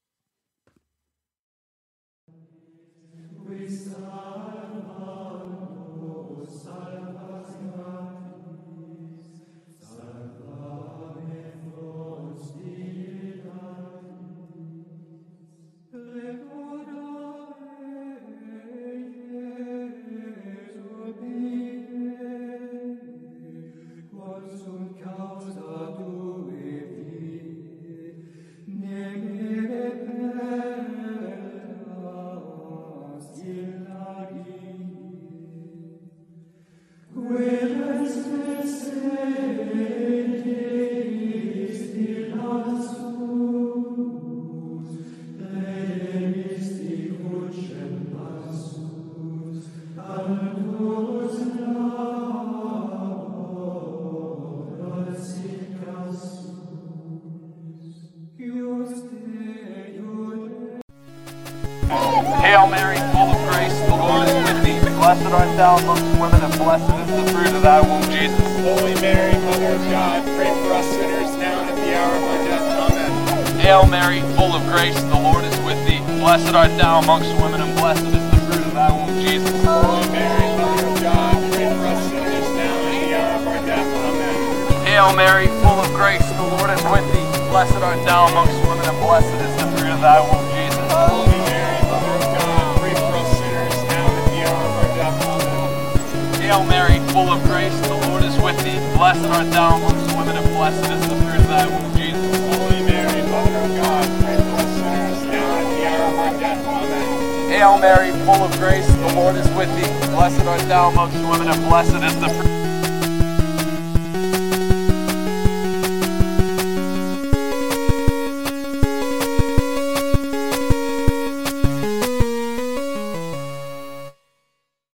Hail Mary, full of grace, the Lord is with thee. Blessed art thou amongst women, and blessed is the fruit of thy womb, Jesus. Holy Mary, Mother of God, pray for us sinners now and at the hour of our death. Amen. Hail Mary, full of grace, the Lord is with thee. Blessed art thou amongst women, and blessed is the fruit of thy womb, Jesus. Holy Mary, Mother of God, pray for us sinners now and at the hour of our death. Amen. Hail Mary, full of grace, the Lord is with thee. Blessed art thou amongst women, and blessed is the fruit of thy womb, Jesus. Holy Mary, Mother of God, pray for us sinners now and at the hour of our death. Amen. Hail Mary, full of grace, the Lord is with thee. Blessed art thou amongst women, and blessed is the fruit of thy womb, Jesus. Holy Mary, Mother of God, pray for us sinners now and at the hour of our death. Amen. Hail Mary, full of grace, the Lord is with thee. Blessed art thou amongst women, and blessed is the fruit